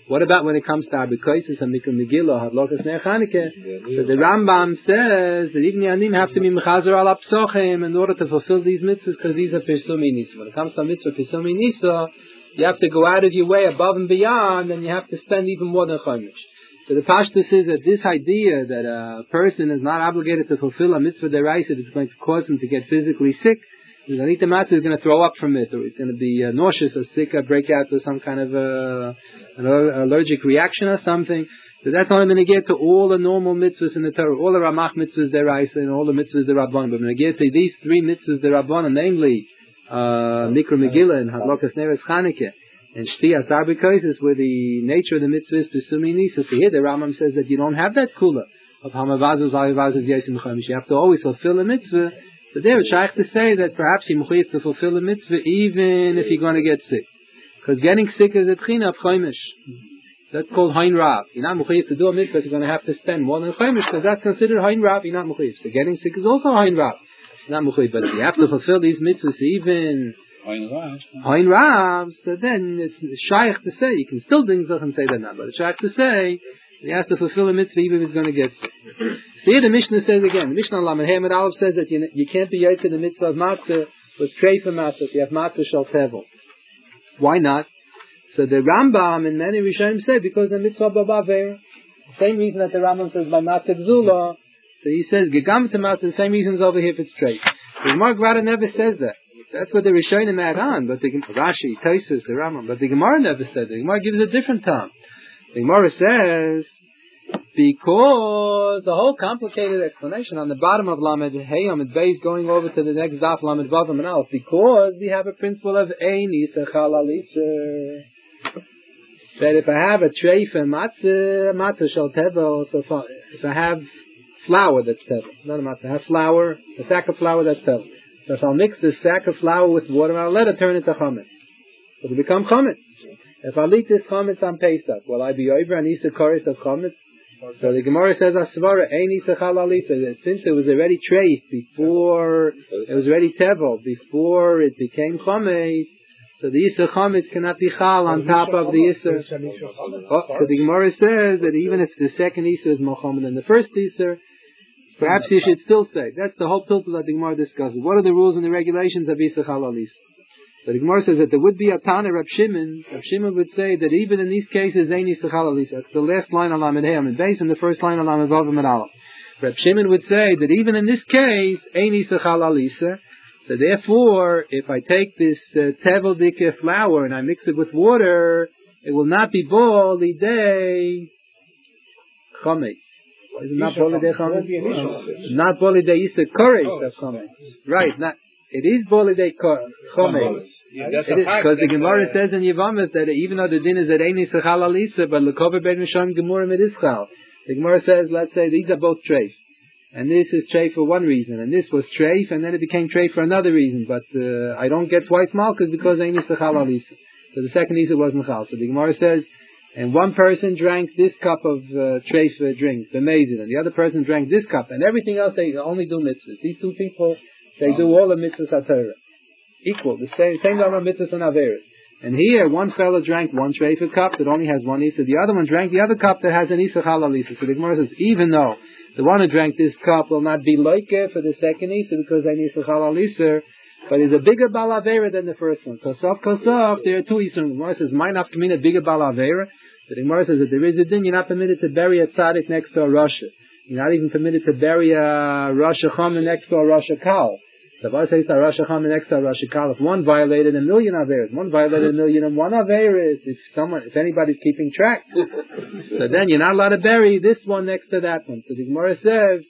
What about when it comes to Arbekaisis and Mikra Megillah, Hadlokas Ner Chanukah? So the Rambam says that even Yanim have to be Mechazer al Apsochim in order to fulfill these mitzvahs, because these are Pirsumi Nisa. When it comes to mitzvah Pirsumi Nisa, you have to go out of your way above and beyond, and you have to spend even more than Chomish. So the Pashtus is that this idea that a person is not obligated to fulfill a mitzvah deraisa that's going to cause him to get physically sick, the Anita Matzah is going to throw up from it, or he's going to be uh, nauseous or sick or break out with some kind of uh, an allergic reaction or something. So that's only going to get to all the normal mitzvahs in the Torah, all the Ramach mitzvahs deraisa and all the mitzvahs derabbanan. But when we get to these three mitzvahs derabbanan, namely uh, Mikra Megillah and Hadlokas Neres Chanukah, and Shtiyas Arbekaisis, where the nature of the mitzvah is Pesumi Nisa. So here the Rambam says that you don't have that kula of Hamavazos, Avivazos, Yesim Chamish. You have to always fulfill a mitzvah. So there it's shaykh to say that perhaps you have to fulfill a mitzvah even if you're going to get sick. Because getting sick is a tchina of Chaimish. That's called Hain Rav. You're not mechuyev to do a mitzvah, you're going to have to spend more than Chaimish, because that's considered Hain Rav, you're not mechuyev. So getting sick is also Hain Rav. It's not mechuyev, but you have to fulfill these mitzvahs even Hain Rav, so then it's shaykh to say, you can still do Zach and say that now, but it's shaykh to say, you have to fulfill a mitzvah even if it's going to get sick. So here the Mishnah says again, the Mishnah Lamed Hamid Aleph says that you, you can't be yaitz in the mitzvah of matzah with treifa matzah if you have matzah shal tevel. Why not? So the Rambam and many Rishonim say because the mitzvah babaver, the same reason that the Rambam says by matzah gzula, so he says gegam to matzah, the same reason is over here if it's treifa. The Gemara Grada never says that. That's what the Rishonim add on, but the Rashi, Taisus, the Rambam, but the Gemara never said that. The Gemara gives a different term. The Gemara says, because the whole complicated explanation on the bottom of Lamed Hey Lamed Beis going over to the next daf Lamed Vav and Aleph, because we have a principle of Eini Sechal Alisher. That if I have a tray for matzah, matzah shall tevel, so if I have flour that's tevel, not a matzah, I have flour, a sack of flour that's tevel. So if I'll mix this sack of flour with water, I'll let it turn into chametz. So it'll become chametz. If I'll eat this chametz on Pesach, will I be over an Isa chorus of chametz? So the Gemara says, Asvara, Ein Isa Chalalisa, that since it was already treif before, it was already tevel, before it became chametz, so the Isa chametz cannot be chal on top of the Isa. Oh, so the Gemara says that even if the second Isa is more chametz than the first Isa, perhaps you should still say. That's the whole pilpul that the Gemara discusses. What are the rules and the regulations of Isa Chalalisa? So the Gemara says that there would be a Tana Reb Shimon. Reb Shimon would say that even in these cases, Ein Isa Chalalisa. That's the last line on Lamed Hey Lamed Beis and the first line on Lamed Vav and Aleph. Reb Shimon would say that even in this case, Ein Isa Chalalisa. So therefore, if I take this uh, tevel dike flour and I mix it with water, it will not be bol lidei chametz. Is it not bol lidei chametz? Not bol lidei isa koretz of chametz. Right, not. It is bol lidei chametz. Because the Gemara says in Yevamos that even though the din is that ein isa chalalisa, but lekover ben misham gemurim it is chal. The Gemara says, let's say these are both treif. And this is treif for one reason, and this was treif, and then it became treif for another reason. But uh, I don't get twice malchus because ein isa chalalisa. So the second isa wasn't chal. So the Gemara says, and one person drank this cup of uh, treif uh, drink, the mezid, and the other person drank this cup, and everything else they only do mitzvahs. These two people, they do all the mitzvahs HaTorah. Equal, the same same number of mitzvahs and averis. And here, one fellow drank one treifa cup that only has one isa. The other one drank the other cup that has an isa chalalisa. So the Gemara says, even though the one who drank this cup will not be loike for the second isa because they need isa chalalisa, but is a bigger balavera than the first one. Kosov, kosov, there are two isa. The Gemara says, might not mean a bigger balavera. The Gemara says that there is a din, you're not permitted to bury a tzaddik next to a rasha. You're not even permitted to bury a rasha chama next to a rasha kal. The Gemara says a rasha chama next to a rasha kal. If one violated a million averes, one violated a million and one averes, if someone, if anybody's keeping track, so then you're not allowed to bury this one next to that one. So the Gemara says,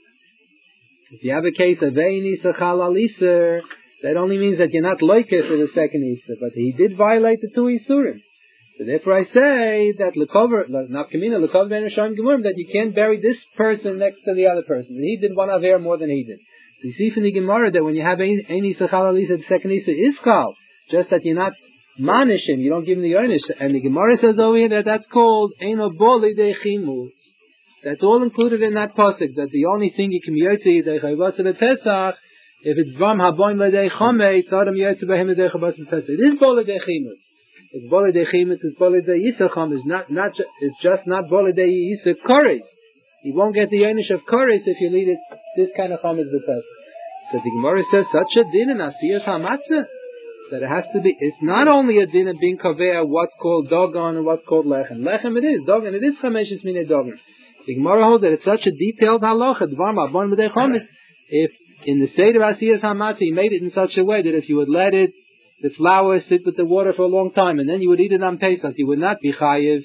if you have a case of ein isa chalalisa, that only means that you're not loike for the second isa, but he did violate the two isurim. So therefore I say that lekover, not kamina, lekover ben Rishayim gemurim, that you can't bury this person next to the other person. And he did one aver more than he did. So you see from the Gemara that when you have ein isa chalalisa, the second isa is chal, just that you're not manish him, you don't give him the yonish. And the Gemara says over here that that's called eino boli de chimutz. That's all included in that pasuk, that the only thing you can yotzi de chayvasa b'pesach, if it's vam haboim l'dei chametz, adam yotzi b'hem l'dei chavas b'pesach. It is boli de chimutz. It's bolidei chimetz, it's bolidei yisacham. It's not, not, ju- it's just not bolidei yisach koris. You won't get the yonish of koris if you leave it this kind of chametz b'pesach. So the Gemara says such a din in asiyas hamatzah that it has to be. It's not only a din of being kaveh what's called dogon and what's called lechem. Lechem it is dogon. It is chameshes minei dogon. The Gemara holds that it's such a detailed halacha. Dvar ma'abon b'dei chametz. If in the state of asiyas hamatzah he made it in such a way that if you would let it, the flour sit with the water for a long time, and then you would eat it on Pesach, you would not be chayiv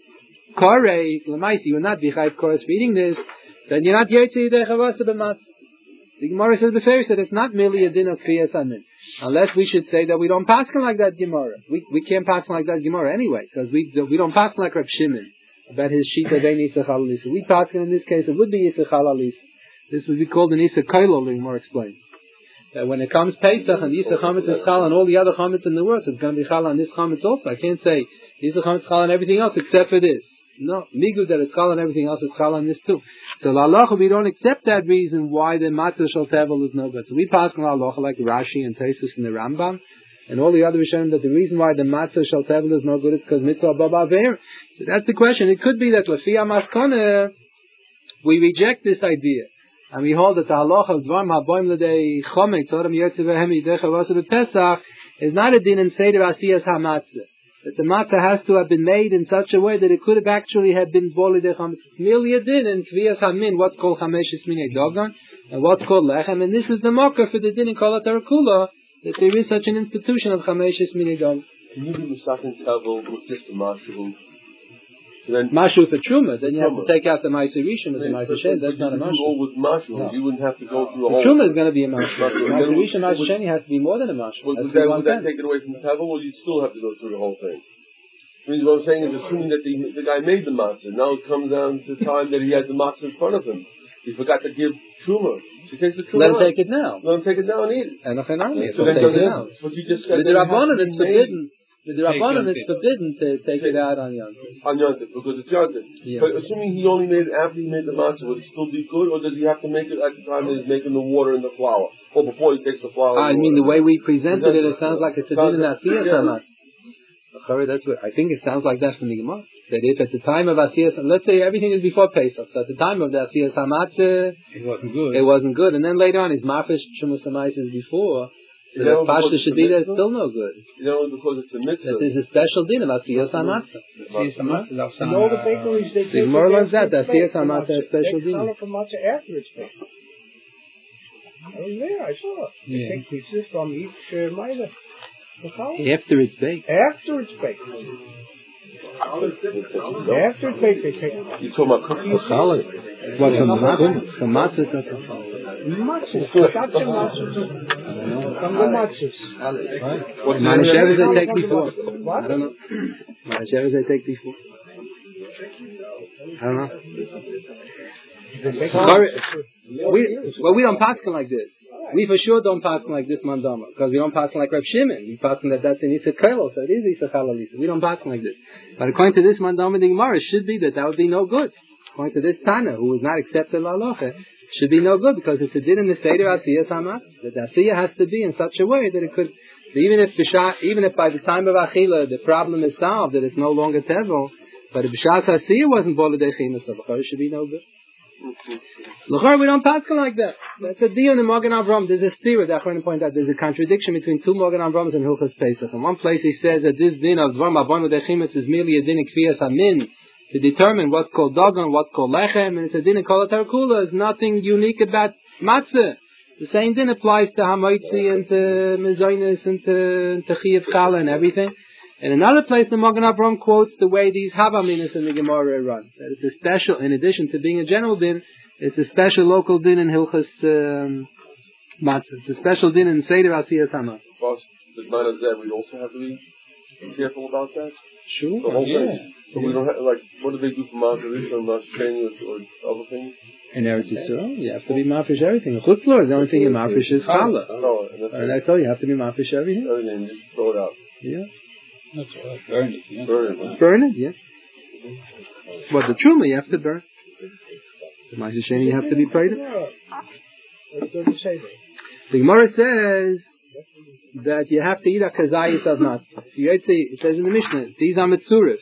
korei l'maisi. You would not be chayiv koros for eating this. Then you're not yotze yidei chavasa b'matzah. The Gemara says the Pharisee that it's not merely a din of kriyas amin, unless we should say that we don't paskin like that Gemara. We we can't paskin like that Gemara anyway, because we we don't paskin like Reb Shimon about his shita vein isach halalisa. We paskin in this case it would be isach halalisa. This would be called an isach kailo. The Gemara explains that when it comes Pesach and isach chametz is chal on all the other chametz in the world, it's going to be chal on this chametz also. I can't say isach chametz chal on everything else except for this. No, migu that it's chal on everything else, it's chal on this too. So la'alacha, we don't accept that reason why the matzah shel tevel is no good. So we pass on la'alacha like Rashi and Taisus and the Rambam and all the other Rishonim that the reason why the matzah shel tevel is no good is because mitzvah baba ver. So that's the question. It could be that l'fiyah maskana we reject this idea and we hold that the halacha of dvar ha'boim l'dei chometz odem yotze v'hem yidei chavasa b'pesach is not a din in seder asiyas ha'matzah. That the matzah has to have been made in such a way that it could have actually have been bolidei chametz. Merely a din in kviyas hamin, what's called chameshes minei dogon, and what's called lechem, and this is the mocker for the din in kol hatarakula, that there is such an institution of chameshes minei dogon. Can you do the second tevel with just a mashu? So then, mashu for truma, then you have to take out the ma'aser rishon and the ma'aser sheni. That's not a mashu. All with mashu, no. You wouldn't have to go through a the whole. Truma is going to be a mashu. Ma'aser rishon, ma'aser sheni has to be more than a mashu. Would, would, that, would that take it away from the tevel, or you'd still have to go through the whole thing? I mean, what I'm saying is, assuming that the, the guy made the matzah, now it comes down to the time that he had the matzah in front of him. He forgot to give truma. She takes the truma. Let him take it now. Let him take it now and eat it. And nothing on it. So then take it now. What you just said. With the Rabbanon, it's forbidden. With the Rabbanon, it's forbidden to take it out on Yom Tov. On Yom Tov, because it's Yom Tov. Yeah. But assuming he only made it after he made the matzah, would it still be good, or does he have to make it at the time that he's making the water and the flour, or before he takes the flour? I mean, the way we presented it, it sounds like it's a din in Asiyas Hamatz. That's what I think it sounds like that from the Gemara. That if at the time of Asiyas, let's say everything is before Pesach, so at the time of the Asiyas Hamatz, it wasn't good. It wasn't good, and then later on, his Mafish Shumas Hamaisis before. So that Pashta Shadida is still no good. You know, because it's a mitzvah. That there's a special din of Asiyas Hamatzah. Asiyas Hamatzah. And all the bakeries, they take the Gemara learns that. The Asiyas Hamatzah is special din. They call it from matzah after it's baked. I was there, I saw it. They Yeah. take pieces from each uh, maida. After it's baked. After it's baked. After it's baked, they take it. You're talking about cookies? Solid. What, from the matzah? The matzah is not the Matzahs, shots and matzahs. From the matzahs. Right. What Manashevas they take before? What? I don't know. Manashevas they take before? I don't know. We, well, we don't paskin like this. We for sure don't paskin like this mandama, because we don't paskin like Reb Shimon. We paskin that that's an Isa Kailo, so it is Isa Chalalisa. We don't paskin like this. But according to this mandama, the Gemara, it should be that that would be no good. According to this Tana, who was not accepted la'alocha, should be no good, because it's a din in the Seder Asiyas Hamat. That the Asiyah has to be in such a way that it could, so even if even if by the time of Achila the problem is solved, that it's no longer Tevel, but if B'shas Asiyah wasn't Bolidei Chinas, so it should be no good. L'chor, we don't pass like that. That's a deal in the Magen Avram. There's a stira that I'm going to point out. There's a contradiction between two Magen Avrams and Hilchos Pesach. In one place he says that this din of Dvar Mabon Udechimitz is merely a din in Kviyas Hamin to determine what's called Dagon, what's called Lechem, and it's a din in Kol HaTarakula. There's nothing unique about Matzah. The same din applies to Hamaitzi and to Mezainis and to, to Chiyav Chala and everything. In another place, the Magen Avram quotes the way these Havaminas in the Gemara run. That it's a special, in addition to being a general din, it's a special local din in Hilchas um, Matzah. It's a special din in Seder Asiyas Hama. But the man that we also have to be careful about that. Sure. The whole Yeah. thing. But we don't have, like, what do they do for Matzah Rishon and Matzah Sheni or, or other things? In Eretz Yisrael, you have to be mafish everything. Chutz Lord, the only thing you mafish is challah. Oh, and that's And I told you, you have to be mafish everything. everything, just throw it out. Yeah. That's all right. Burn it, yeah. Burn it. Burn it, yeah. But the truma you have to burn. The Ma'aseh Sheni you have to be prayed. What does it say there? The Gemara says that you have to eat a kazayis of matzah. If you eat, it says in the Mishnah, these are mitzurif.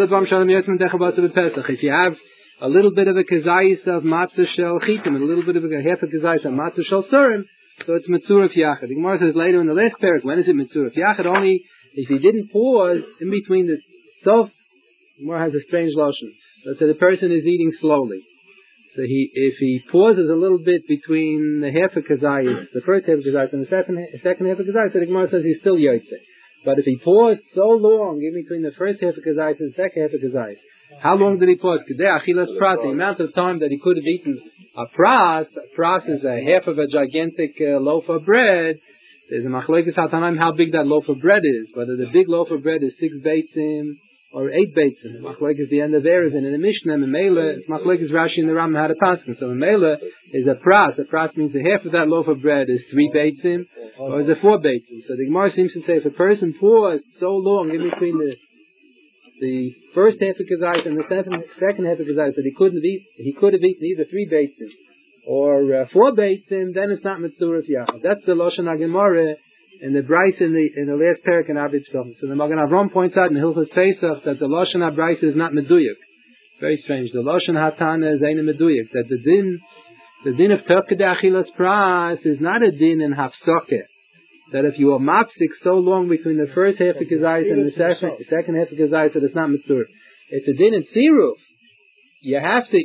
If you have a little bit of a kazayis of matzah shel chitim and a little bit of a half a kazayis of matzah shel surim, so it's mitzurif yachad. The Gemara says later in the last parak, when is it mitzurif yachad? Only if he didn't pause in between the sof. The Gemara has a strange lotion. Let's say the person is eating slowly. So he, if he pauses a little bit between the half of kazayis, the first half of kazayis, and the second, second half of kazayis, so the Gemara says he's still yotze. But if he paused so long in between the first half of kazayis and the second half of kazayis, how long did he pause? Kedei achilas pras, the amount of time that he could have eaten a pras, a pras is a half of a gigantic uh, loaf of bread. There's a machlokes hatanaim how big that loaf of bread is, whether the big loaf of bread is six beitzim or eight beitzim. Machlokes is the end of Erev, and in the Mishnah, Memela, it's machlokes Rashi and the Rambam had a paskin. So Memela is a pras. A pras means the half of that loaf of bread is three beitzim, or is it four beitzim. So the Gemara seems to say if a person paused so long in between the the first half of kazayis and the second, second half of kazayis that he couldn't eat, he could have eaten either three beitzim or uh, four beitzim, then it's not mitzurah yachad. That's the Lashon HaGemara in the Bryce in the in the last parak in Abid Psachim. So the Magen Avram points out in Hilchos Pesach that the Lashon HaBryce is not meduyuk. Very strange. The Lashon HaTana is ain't meduyuk. That the din, the din of Tefkedei Achilas Pras is not a din in Hafsokeh. That if you are mapsik so long between the first half of kazayis and the second, the second half of kazayis, that it's not mitzurah. It's a din in Siruf. You have to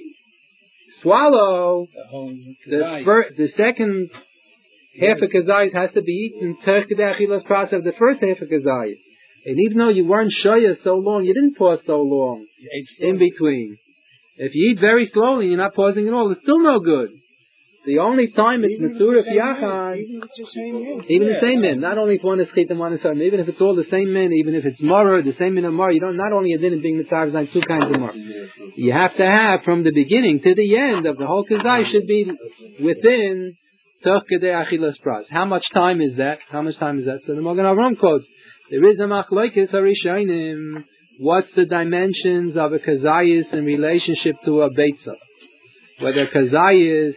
swallow the first, the second half of kazayis has to be eaten Tefkedei Achilas Pras of the first half of kazayis. And even though you weren't shoya so long, you didn't pause so long in between. If you eat very slowly, you're not pausing at all. It's still no good. The only time it's mitzurah yachad, even the same men, not only if one is chit and one is sarm, even if it's all the same men, even if it's maror, the same men of mar, you don't, not only a din of being mitzvah, like two kinds of mar. You have to have from the beginning to the end of the whole kazai should be within toch kedei achilas pras. How much time is that? How much time is that? So the Magen Avram quotes, there is a machlokes harishonim. What's the dimensions of a kazayis in relationship to a beitzah? Whether kazayis,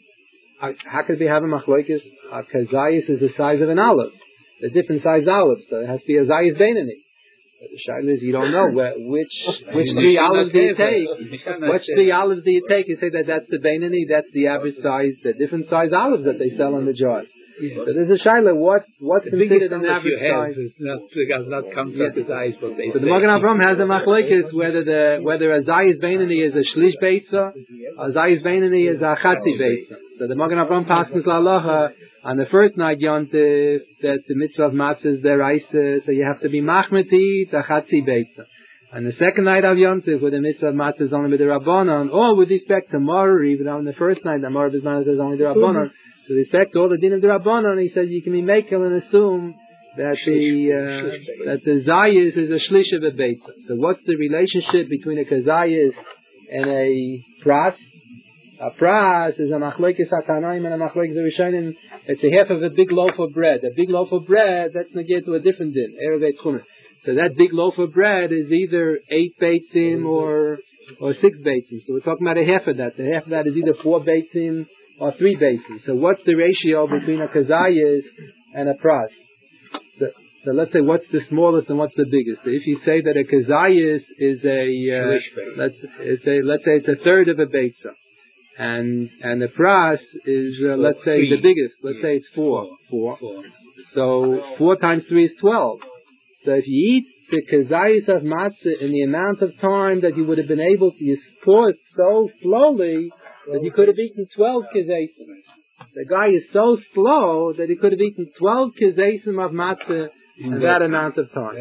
how could we have a machlokes? A kazayis is the size of an olive, a different size olive, so it has to be a zayis beinani. But the shayla is you don't know where, which which three olives do you take? Which three olives do you take? You say that that's the beinani, that's the average size, the different size olives that they sell in the jars. So there's a shayla, what what's the considered an average size? Not, does not come from the size, but they so the Magen Avram has a machlokes whether the whether a zayis beinani is a shlish beitza, a zayis beinani is a chatzi beitza. So the Magen Avram passes la'alacha on the first night yontif that the mitzvah of matzah is deraisa, so you have to be machmeti to chatzi beitza. And the second night of yontif where the mitzvah of matzah is only with the rabbanon, or with respect to mar, even on the first night the mar of his matzah is only the rabbanon. So with respect to all the din of the rabbanon, he says you can be makel and assume that the uh, that the zayis is a shlish of a beitza. So what's the relationship between a kazayis and a pras? A pras is a machlokes hatanaim and a machlokes harishonim. It's a half of a big loaf of bread. A big loaf of bread, that's negate to a different din. Erev Beit Chumash. So that big loaf of bread is either eight beitzim or or six beitzim. So we're talking about a half of that. The half of that is either four beitzim or three beitzim. So what's the ratio between a kazayis and a pras? So, so let's say what's the smallest and what's the biggest. So if you say that a kazayis is a uh, let's it's a let's say it's a third of a beitzah. And and the pras is uh, let's say three. The biggest. Let's say it's four. Four. four. So four times three is twelve. So if you eat the kazayis of matzah in the amount of time that you would have been able to, you pour it so slowly that you could have eaten twelve kazayim. The guy is so slow that he could have eaten twelve kazayim of matzah in that amount of time.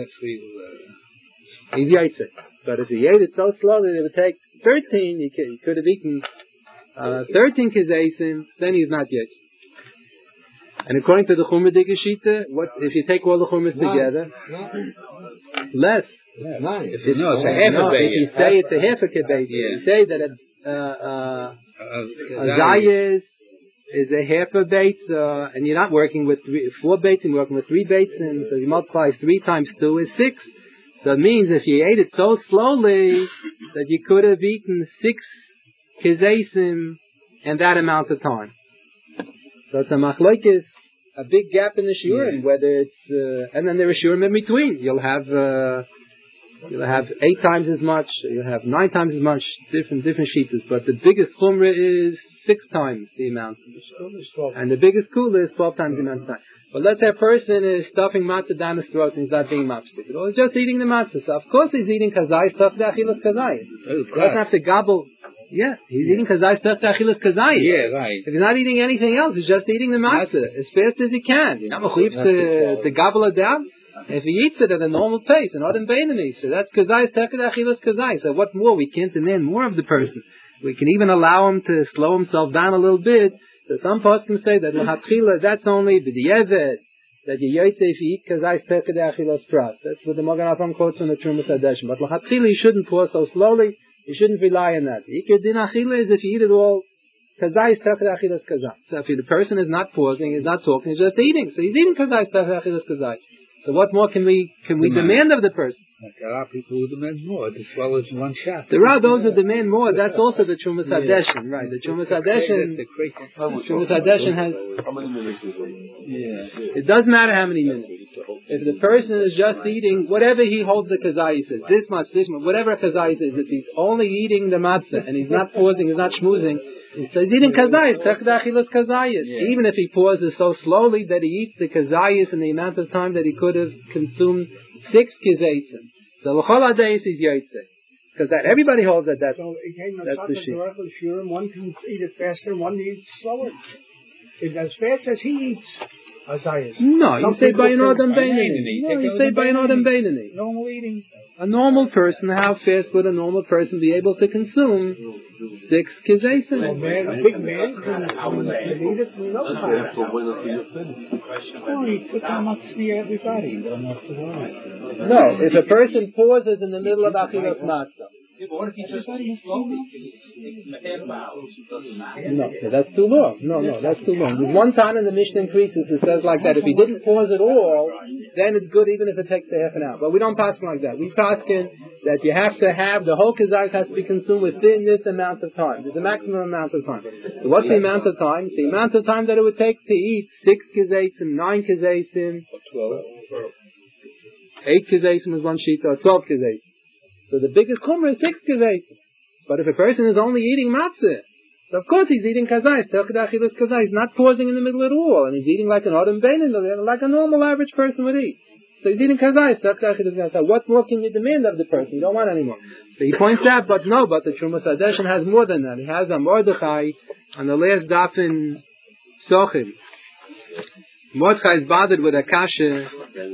He's yaitze. But if he ate it so slowly that it would take thirteen, he could, he could have eaten Uh, thirteen kazayim, then he's not yet. And according to the Chumrah Digashita, what if you take all the Chumras together? Less. Nine. If, if, no, it's a half no, a if you say it's a half a kibbayt, yeah. You say that a, uh, uh, a zayis is a half a beit, uh, and you're not working with three, four baits, you're working with three baits, and so you multiply three times two is six. So it means if you ate it so slowly that you could have eaten six kizaysim in that amount of time. So it's a machlokes a big gap in the shiurim, yeah. whether it's uh, and then there are shiurim in between. You'll have uh, you'll have eight times as much. You'll have nine times as much. Different different sheetas, but the biggest chumrah is six times the amount, and the biggest kula is twelve times the amount of time. But let's say a person is stuffing matzah down his throat and he's not being mapstik. Or he's just eating the matzah. So of course he's eating kazai stuff the achilas kazai. He doesn't have to gobble. Yeah, he's yeah. eating kazai stuff the achilas kazai. Yeah, right. If he's not eating anything else, he's just eating the matzah as fast as he can. He's not mechuyev to, to gobble it down. If he eats it at a normal pace, and not in beinani, so that's kazai stuff the achilas kazai. So what more? We can't demand more of the person. We can even allow him to slow himself down a little bit. So some parts can say that l'hatchila, that's only b'di'evet, that you yoytze if you eat kazai steka de achilas pras. That's what the Magen Avraham quotes from the Trumas Hadeshim. But l'hatchila, you shouldn't pour so slowly. You shouldn't rely on that. Ikar din achila is if you eat it all, kazai steka de achilas kazai. So if the person is not pausing, he's not talking, he's just eating. So he's eating kazai steka de achilas kazai. So what more can we can we demand, demand of the person? Like there are people who demand more, as well as one shot. There are those who demand more. That's also the Trumas Hadeshin, right? The Trumas Hadeshin, the Trumas Hadeshin has. How many minutes is it? Yeah. It doesn't matter how many minutes. If the person is just eating whatever he holds the kazai says, this much, this much, whatever a kazai says, if he's only eating the matzah and he's not pausing, he's not schmoozing. So he's eating kazayis, tekdachilas kazayis. Yeah. Even if he pauses so slowly that he eats the kazayis in the amount of time that he could have consumed six kazayim. So l'chol hadayis is yotzei. Because that everybody holds that that's, so that's the sheet. One can eat it faster, one eats slower. If as fast as he eats, kazayis. No, you say by an adam beinani. No, you say by an adam beinani. Normal eating. A normal person, how fast would a normal person be able to consume six kizayim? A man, a big man, can eat it in no time. No, you put how much near everybody. No, if a person pauses in the middle of achilas matzah. No, that's too long. No, no, that's too long. There's one time in the Mishnah increases it says like that. If he didn't pause at all, then it's good even if it takes a half an hour. But we don't pass like that. We pass in that you have to have the whole kazayis has to be consumed within this amount of time. There's a maximum amount of time. So what's the amount of time? It's the amount of time that it would take to eat six kazayim, nine kazayim, eight kazayim is one sheet, or twelve kazayim. So the biggest chumrah is six kazayim. But if a person is only eating matzah, so of course he's eating kazayis, kazayis. He's not pausing in the middle at all, and he's eating like an adam beinani, like a normal average person would eat. So he's eating kazayis, kazayis. So what more can you demand of the person? You don't want any more. So he points out, but no, but the Trumas Hadeshin has more than that. He has a Mordechai on the last daf in Psochim. Mordechai is bothered with a kasha.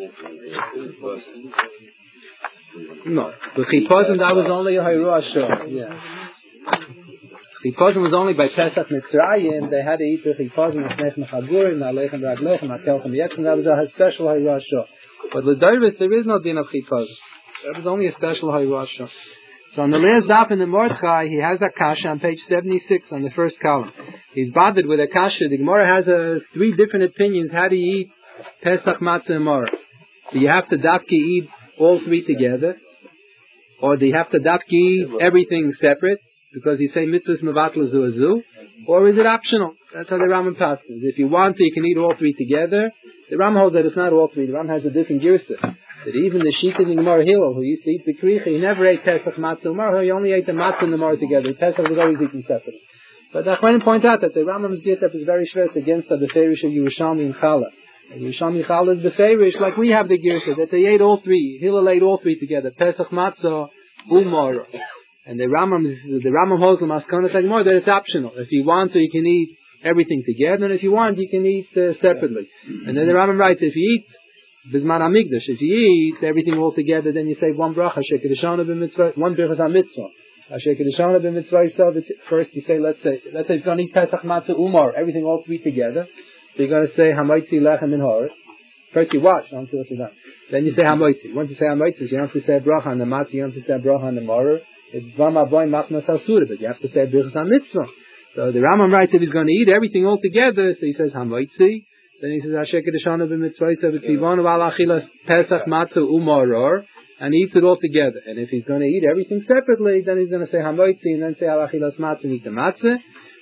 No, the Chipazim, that was only a Hayruah Shor. Yeah. Chipazim was only by Pesach Mitzrayim. They had to eat the Chipazim with Nechem Chagurim, Alechem Raglechem, Akelchem Yetzim. That was a special Hayruah Shor. But the Davis, there is no din of Chipazim. That was only a special Hayruah Shor. So on the last daf in the Mordechai, he has a kasha on page seventy-six on the first column. He's bothered with a kasha. The Gemara has a, three different opinions how do you eat Pesach Matzah and Maror. Do you have to dafki eat all three together, or do you have to dafki everything separate because you say mitzvahs mevatl zu zu, or is it optional? That's how the Rambam passes. If you want to, you can eat all three together. The Rambam holds that it's not all three. The Rambam has a different girsa. That even the Shita in Gemara Hillel, who used to eat the kricha, he never ate Pesach matzah and Maror. He only ate the matzah and the Maror together. Pesach was always eaten separately. But I want to point out that the Rambam's girsa is very shvet against the Beferish of Yerushalmi and Chala. Yerushalmi Chala is Beferish, like we have the girsa, that they ate all three. Hillel ate all three together. Pesach matzah Umar. And the Rambam the Rambam holds the Maskana saying more that it's optional. If you want to, you can eat everything together, and if you want, you can eat uh, separately. And then the Rambam writes, if you eat Bizman Hamikdash, if you eat everything all together, then you say one bracha, Shekadishana b'mitzvah, one bracha mitzvah. Shekadishana b'mitzvah, so first you say, let's say, let's say it's going to eat Pesach matzah Umar, everything all three together. So you're going to say Hamaitzi lechem in haaretz. First you watch, don't do it. Then you say Hamaitzi. Once you say Hamaitzi, you don't have to say a bracha on the matzah, you don't have to say a bracha on the maror. It's Vam Aboy Machnas Asura, but you have to say Birchas HaMitzvah. So the Rambam writes if he's going to eat everything all together, so he says Hamaitzi. Then he says Hashekadishana b'mitzvah, so v'tivanu v'al achilas Pesach matzah u'maror, and he eats it all together. And if he's going to eat everything separately, then he's going to say Hamaitzi, and then say al achilas matzah and eat the matzah.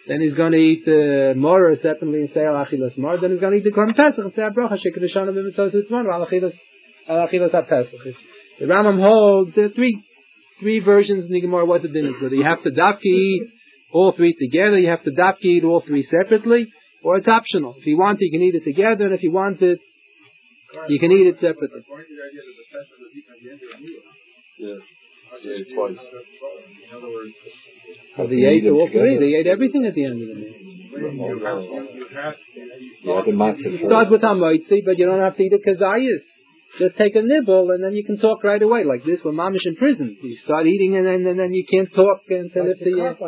then he's going to eat the uh, Moror separately and say Al Achilas Moror, then he's going to eat the Korban Pesach and say Bracha Shekadashana B'Mitzvos Yitzvon Al Achilas Al Achilas HaPesach. The Rambam holds there are three three versions in the Gemara what the din is. Whether you have to dafki eat all three together, you have to dafki eat all three separately, or it's optional. If you want it, you can eat it together, and if you want it, you can eat it separately. Yeah. Yeah, twice. So they ate all three. They ate everything at the end of the meal. Yeah, the matzah You start with hamoitzi, but you don't have to eat a kazayas. Just take a nibble, and then you can talk right away. Like this, when mamish in prison, you start eating, and then and then you can't talk until Like if the uh,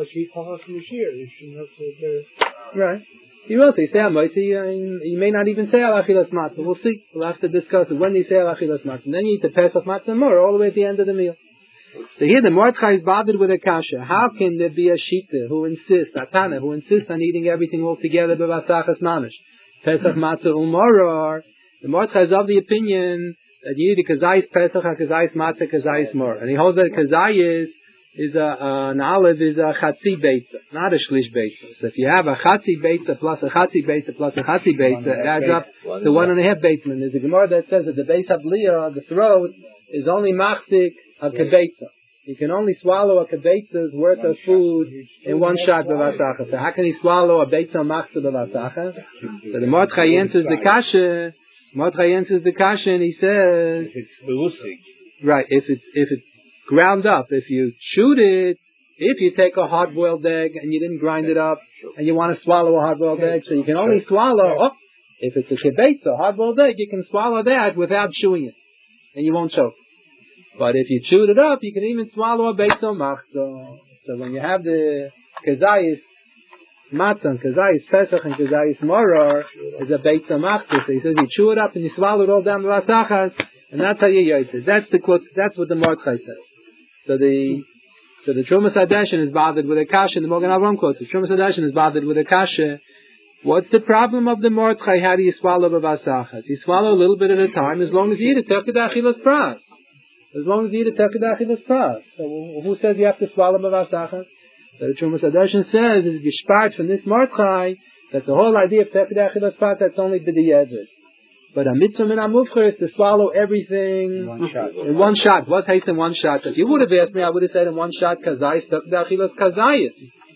right. You will say hamoitzi. Uh, you may not even say al achilas matzah. We'll see. We'll have to discuss it when you say al achilas matzah. And then you eat the pesach matzah more all the way at the end of the meal. So here the Mordechai is bothered with a kasha. How can there be a shita who insists, a Tana, who insists on eating everything all together b'vasachas mamish? Pesach matzah umoror. The Mordechai is of the opinion that you need a kazayis pesach, a kazayis matzah, kazayis mor. And he holds that kazayis is a, uh, an olive is a chatzi beitza, not a shlish beitza. So if you have a chatzi beitza plus a chatzi beitza plus a chatzi beitza, it adds up to one and a half beitzman. There's a Gemara that says that the beis habliya, the throat, is only machzik a kibetza. You can only swallow a kibetza's worth of food in one shot b'vasacha. So how can he swallow a beitza machza b'vasacha? So the Mordechai answers the kasha. Mordechai answers the kasha and he says, It's belusig. right, if it's if it's ground up, if you chewed it, if you take a hard-boiled egg and you didn't grind it up and you want to swallow a hard-boiled egg, so you can only swallow. Oh, if it's a kibetza, hard-boiled egg, you can swallow that without chewing it, and you won't choke. But if you chewed it up, you can even swallow a beitza machza. So when you have the kazayis matzah, and kazayis pesach, and kazayis moror, is a beitza machza. So he says you chew it up and you swallow it all down the vasachas, and that's how you yoytze it. That's the quote. That's what the Mordechai says. So the so the Trumas Hadeshin is bothered with a kasha. And the Mogen Avram quotes the Trumas Hadeshin is bothered with a kasha. What's the problem of the Mordechai? How do you swallow the vasachas? You swallow a little bit at a time, as long as you eat it. Tefkid achilas pras. As long as you eat a tefkid achilas pras. So who says you have to swallow b'vasachas? So the Trumas Hadeshin says is gespart from this Mordechai that the whole idea of tefkid achilas pras that's only b'di'evet. But a mitzvah min amuvcher is to swallow everything One shot. in one shot. What's haste in one shot? If you would have asked me, I would have said in one shot kazayis tefkid achilas kazayis.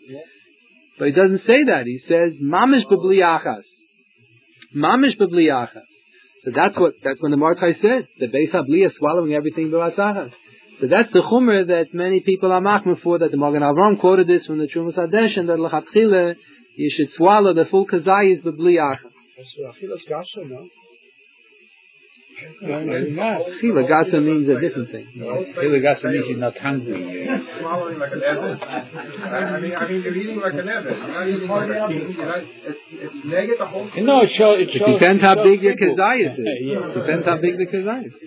But he doesn't say that. He says mamish b'bli achas. Mamish b'bli achas. So that's what that's when the Mordechai said the beis habliya is swallowing everything b'vasachas. So that's the chumrah that many people are machmir for. That the Mogen Avram quoted this from the Trumas Hadeshin that l'chatchila you should swallow the full kazayis b'bli achas. Chila gasa means a different thing. Chila gasa means you're not hungry. Swallowing like an ever. I mean, I mean, you're eating like an ever. You're not eating hard enough. You know, it's it's negative the whole. No, it shows. It, It shows, depends it how shows big your people. kazayis is. Yeah. It depends how big the kazayis is.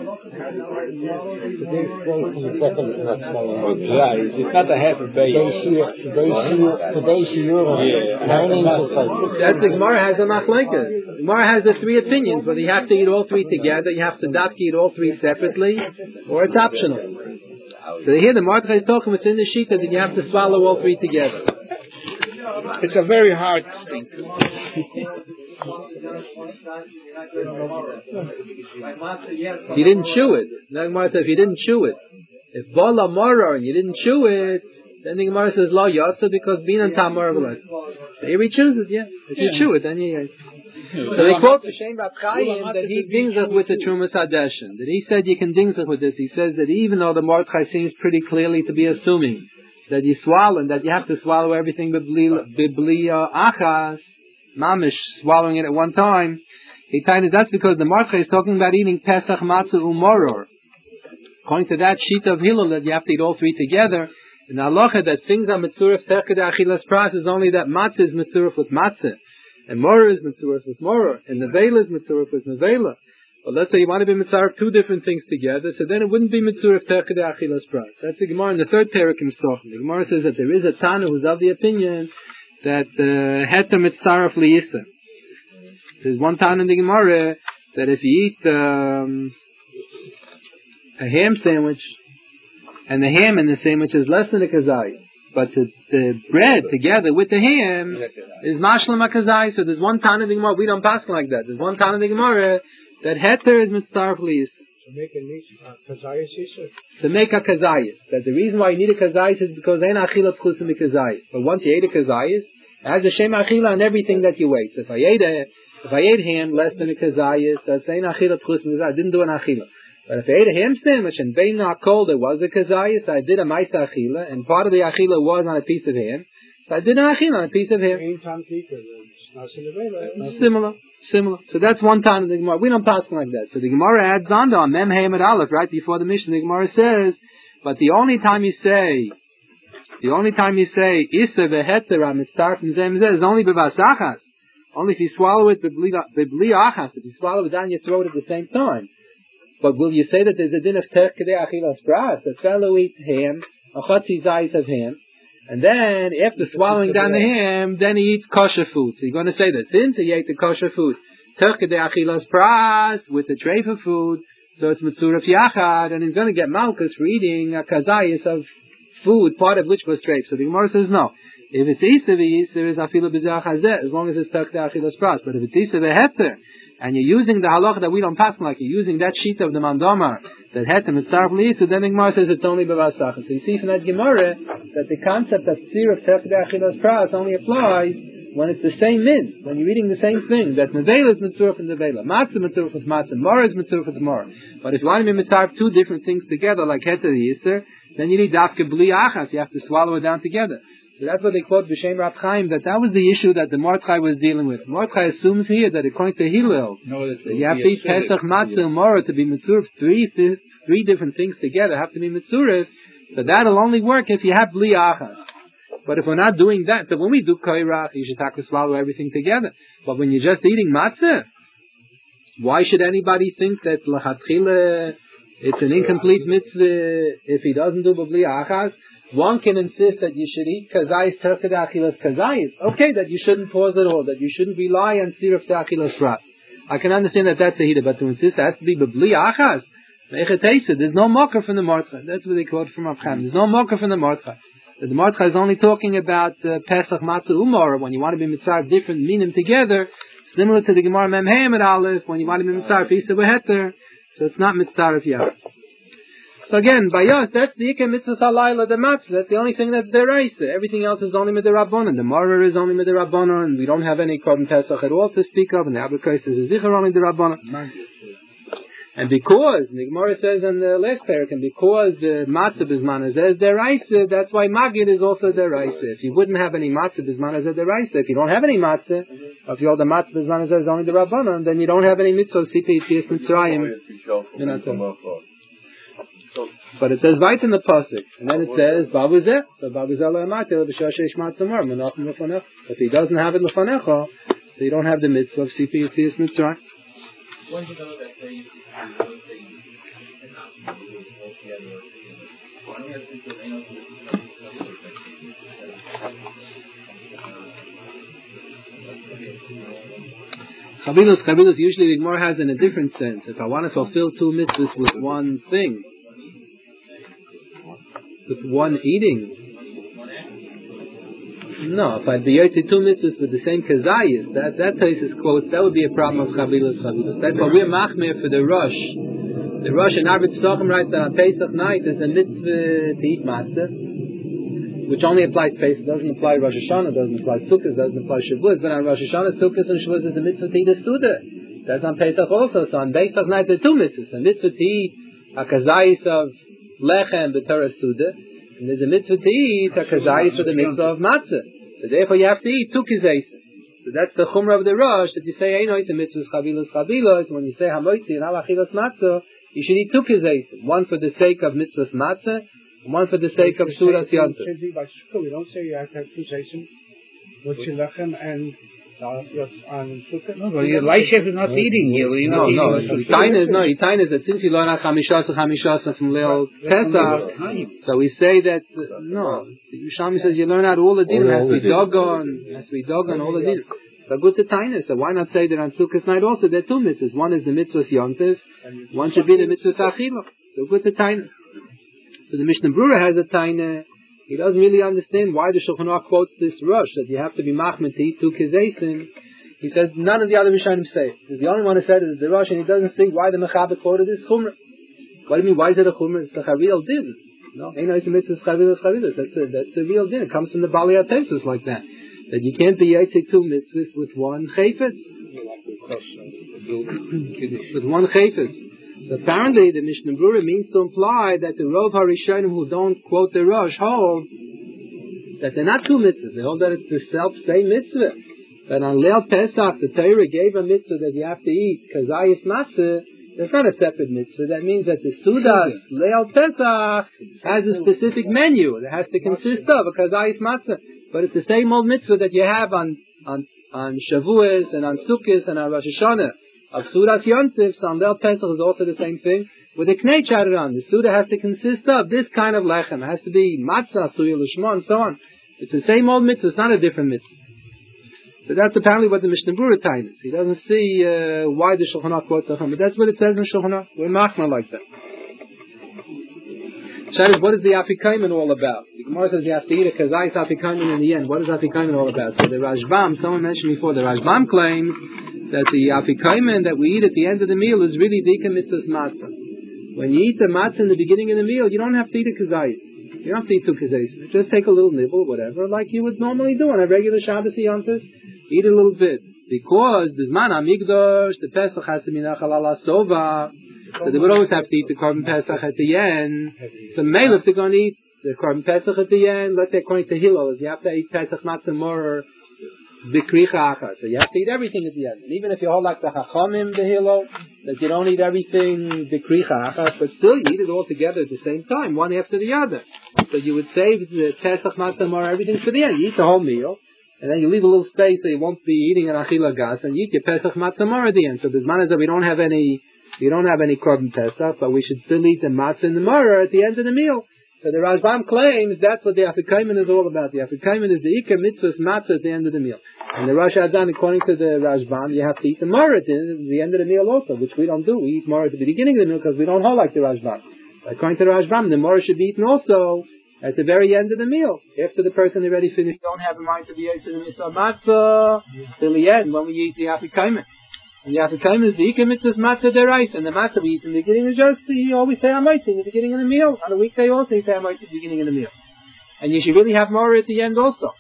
Yeah, it's it's not a half a base. That's the Gemara has a machlekes. The Gemara has the three opinions, whether you have to eat all three together, you have to not eat all three separately, or it's optional. So here the Mordechai is talking within the shita that you have to swallow all three together. It's a very hard thing. If you didn't chew it, the Gemara says if you didn't chew it, if bola mora and you didn't chew it, then the Gemara says lo yotza because binan tamar v'les. So here he chooses, yeah. If you Yeah. chew it, then you. So they quote the Shem Rav Chaim that he dingzach with the Trumas Hadeshin. That he said you can dingzach with this. He says that even though the Mordechai seems pretty clearly to be assuming that you swallow and that you have to swallow everything bibli achas, mamish, swallowing it at one time. He told us that's because the Mordechai is talking about eating Pesach matzah umoror. According to that sheet of Hillel that you have to eat all three together. In halacha that things are mitzurif tefkid achilas pras is only that matzah is mitzurif with matzah. And moror is mitzurif with moror, and nevela is mitzurif with nevela. But let's say you want to be mitzurif two different things together, so then it wouldn't be mitzurif tefkid achilas pras. That's the Gemara in the third parakim stoch. The Gemara says that there is a Tana who's of the opinion that heter mitzarif liyisa. There's one Tana in the Gemara that if you eat um, a ham sandwich, and the ham in the sandwich is less than a kazayis, but the, the bread together with the ham is mashlam hakazai. So there's one Tana in the Gemara, we don't pass like that. There's one Tana in the Gemara that heter is mitzdarf liyis. To make a kazayas issue. To make a kazayas. That the reason why you need a kazayas is because ain't achilas chusim kazayas. But once you ate a kazayas, it has a shem achila on everything that you ate. So if I ate a, if I ate ham less than a kazayas, that's ain't achilas chusim kazayas. I didn't do an achila. But if I ate a ham sandwich and bein na'kol there was a kazayas, I did a ma'isa achila, and part of the achila was on a piece of ham. So I did an achila on a piece of ham. Similar. Similar. So that's one time in the Gemara. We don't pass like that. So the Gemara adds on to Mem Hey Amud Aleph, right before the Mishnah. The Gemara says, but the only time you say, the only time you say, Issa veheter ha-mitzaref mizeh mizeh is only b'vasachas. Only if you swallow it b'bli achas, if you swallow it down your throat at the same time. But will you say that there's a din of tech kedei achilas pras? The fellow eats ham, a chatzi zayis of ham, and then, after swallowing down the ham, then he eats kosher food. So you're going to say that since he ate the kosher food, Turke de achilas pras, with the treifa food, so it's mitzurah yachad, and he's going to get malchus for eating a kazayis of food, part of which was treif. So the Gemara says no. If it's isa v'yisa, is afilu b'zeh chazeh, as long as it's Turke de achilas pras. But if it's isa v'heter, and you're using the halacha that we don't pass like, you're using that sheet of the mandamar, that hetem is starv liyisu, then the Gemara says it's only b'vasachas. So you see from that Gemara that the concept of tzir of Turke de achilas pras only applies when it's the same min, when you're eating the same thing. That nevela is mitzurah from nevela, matzah mitzurah from matzah, mora is mitzurah from mora. But if you want to be mitzaref two different things together, like heter yiser, then you need dafke bli achas, you have to swallow it down together. So that's what they quote B'Shem Rab Chaim, that that was the issue that the Mordechai was dealing with. Mordechai assumes here that according to Hillel, no, that you have to eat Pesach, Matzah, and Mora to be mitzurah, three, three different things together have to be mitzurah, so that'll only work if you have bli achas. But if we're not doing that, so when we do koirach, you should have to swallow everything together. But when you're just eating matzah, why should anybody think that l'chatchila it's an incomplete mitzvah if he doesn't do bli achas? One can insist that you should eat kazayis terked achilas kazayis. Okay, that you shouldn't pause at all, that you shouldn't rely on siruf achilas pras. I can understand that that's a hida, but to insist it has to be bli achas. There's no mocker from the Mordechai. That's what they quote from Rav Chaim. There's no mocker from the Mordechai. The Mordechai is only talking about uh, Pesach, Matzah, Umar, when you want to be mitzvah different minim together, similar to the Gemara Mem Hey Amud Aleph, when you want to be mitzvah Isa V'Heter, so it's not mitzvah of Yah. So again, by us, that's the Ikeh Mitzvah Halayla, the Matzah, that's the only thing that's deraisa. Everything else is only Midirabbanan. The Maror is only Midirabbanan, and we don't have any Korban Pesach at all to speak of, and the Abakais is a Zichar only Midirabbanan. And because, the Gemara says in the last parak, and because the matzah bisman is deraisa, that's why magid is also deraisa. If you wouldn't have any matzah bisman is deraisa, if you don't have any matzah, if you hold the matzah bisman is only the rabbanon, then you don't have any mitzvah sipi tziyas mitzrayim. But it says right in the pasuk, and then it says babuzeh. So babuzeh le'amatel b'shashish matzah mar menachem lefanecha. If he doesn't have it lefanecha, so you don't have the mitzvah of sipi tziyas mitzrayim. When you know that they Chavilos, Chavilos, usually the Gemara has in a different sense. If I want to fulfill two mitzvahs with one thing, with one eating, no, if I'd be yotzei two mitzvahs with the same kazayis, that that Taisus quotes, that would be a problem of Chavilos, Chavilos. That's why we're machmir for the Rosh. The Rosh and Arvid Stochim writes that on Pesach night there's a mitzvah to eat matzah, which only applies Pesach, doesn't apply Rosh Hashanah, doesn't apply Sukkot, doesn't apply Shavuos, but on Rosh Hashanah, Sukkot and Shavuos is a mitzvah to eat a Suda. That's on Pesach also, so on Pesach night there's two mitzvahs, a mitzvah to eat a kazayis of lechem b'torah Suda, and there's a mitzvah to eat a kazayis for the mitzvah of matzah. So therefore you have to eat two kazayis. So that's the chumrah of the Rosh, that you say, hey, no, it's a mitzvah chavilos chavilos, when you say hamoitzi and halachilos matzah, you should eat two kazayis, one for the sake of mitzvahs matzah, and one for the sake of suras yontif. We don't say you have to have kazayis, with lechem and on sukkah. No, but your life is not eating. You know, no, no. Yitain is no. Yitain is that since you learn chamishasa chamishasa from Leil Pesach, so we say that uh, no. Yerushalmi says you learn out all the din. Has to be dogon. Has to be dogon all the din. So good to tainus. So why not say that on Sukkot night also there are two mitzvahs. One is the mitzvah yontif. One should be the mitzvah achila. So good to tainus. So the Mishnah Brura has a taina. He doesn't really understand why the Shulchan Aruch quotes this rush, that you have to be machmir to eat two kizeisim. He says none of the other Rishonim say it. He's the only one who said it is the rush, and he doesn't think why the Mechaber quoted this chumrah. What do you mean, why is it a chumrah? It's the Charil din. No, ain't no mitzvah Charil Charil. That's a, that's the real din. It comes from the Bali HaTesis like that. That you can't be yaitzik two mitzvahs with one chayfetz. With one chayfetz. So apparently the Mishnah Berurah means to imply that the Rov HaRishonim who don't quote the Rosh hold that they're not two mitzvahs. They hold that it's the self-same mitzvah. But on Leil Pesach, the Torah gave a mitzvah that you have to eat kazayis matzah. That's not a separate mitzvah. That means that the Sudas, Leil Pesach, has a specific menu that has to consist of a kazayis matzah. But it's the same old mitzvah that you have on on on Shavuos and on Sukkot and on Rosh Hashanah. Of Sudas Yontif, on Leil Pesach is also the same thing. With a knei chatted on, the Suda has to consist of this kind of lechem. It has to be matzah, suya l'shma, and so on. It's the same old mitzvah. It's not a different mitzvah. So that's apparently what the Mishnah Berurah time is. He doesn't see uh, why the Shulchan Aruch quotes Lechem, but that's what it says in Shulchan Aruch. We're machmir like that. Shad, what is the Afikomen all about? The Gemara says you have to eat a kazayis Afikomen in the end. What is Afikomen all about? So the Rashbam, someone mentioned before, the Rashbam claims that the Afikomen that we eat at the end of the meal is really Dika Mitzvah's Matzah. When you eat the matzah in the beginning of the meal, you don't have to eat a kazayis. You don't have to eat two kazayis. Just take a little nibble, whatever, like you would normally do on a regular Shabbos Yontif. Eat a little bit. Because Bizman HaMikdash, the Pesach has to be Nachal Ala Sova. So they would always have to eat the Korban Pesach at the end. So maybe if they're going to eat the Korban Pesach at the end, let's say according to Hillel, you have to eat Pesach Matzah more Bikricha Achas. So you have to eat everything at the end. And even if you hold like the Chachamim, the Hillel, that you don't eat everything Bikricha Achas, but still you eat it all together at the same time, one after the other. So you would save the Pesach Matzah more everything for the end. You eat the whole meal, and then you leave a little space so you won't be eating an Achila Gas, and you eat your Pesach Matzah more at the end. So the Zman is that we don't have any, we don't have any Korban Pesach, but we should still eat the Matzah and the Maror at the end of the meal. So the Rashbam claims that's what the Afikomen is all about. The Afikomen is the Iker Mitzvah's Matzah at the end of the meal. And the Rosh Hashanah, according to the Rashbam, you have to eat the Maror at the end of the meal also, which we don't do. We eat Maror at the beginning of the meal because we don't hold like the Rashbam. According to the Rashbam, the Maror should be eaten also at the very end of the meal. After the person already finished, don't have in mind to be able to the Mitzvah Matzah till the end when we eat the Afikomen. And the Afikomen is the Iker Mitzvah's Matzah Derais, and the Matzah we eat in the beginning is just, you always say Hamaytzi in the beginning of the meal. On a weekday also you say Hamaytzi at the beginning of the meal. And you should really have Maror at the end also.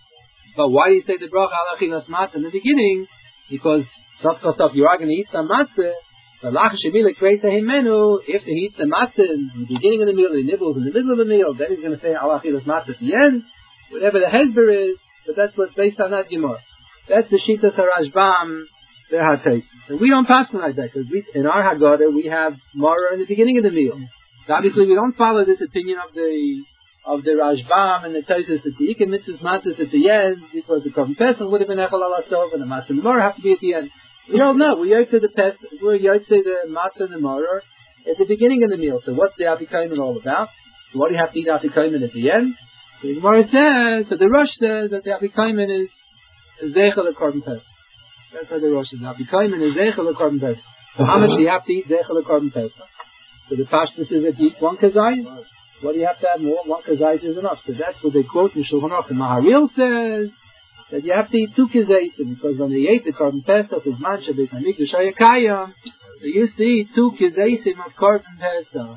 But why do you say the bracha al achilas matzah in the beginning? Because sof sof sof you are going to eat some matzah. So lach shabila kreisa himenu. If he eats the matzah in the beginning of the meal, he nibbles in the middle of the meal, then he's going to say al achilas matzah at the end. Whatever the hezber is, but that's what's based on that Gemara. That's the Shitas HaRashbam, their HaTesis. And we don't pass like that because we, in our Haggadah we have Maror in the beginning of the meal. So obviously we don't follow this opinion of the of the Rashbam and the Tosfos that the Iker Mitzvah's Matzah at the end, because the Korban Pesach would have been Echal Ala Sov and the Matzah and the Maror have to be at the end. We don't know. We yotze the Pesach, we yotze the Matzah and the Maror at the beginning of the meal. So what's the Afikomen all about? So what do you have to eat Afikomen at the end? So the Gemara says, so the Rosh says that the Afikomen is Zeichel the Korban Pesach. That's how the Rosh says. Afikomen is Zeichel the Korban Pesach. So how much do you have to eat Zeichel the Korban Pesach? So the Pashtus is that you eat one kazayim. What do you have to add more? One kazayis is enough. So that's what they quote in Shulchan Aruch. The Maharil says that you have to eat two kazayim, because when they ate the Korban Pesach, is Mansha Beis Hamikdash Hayakayim, they used to eat two kazayim of Korban Pesach.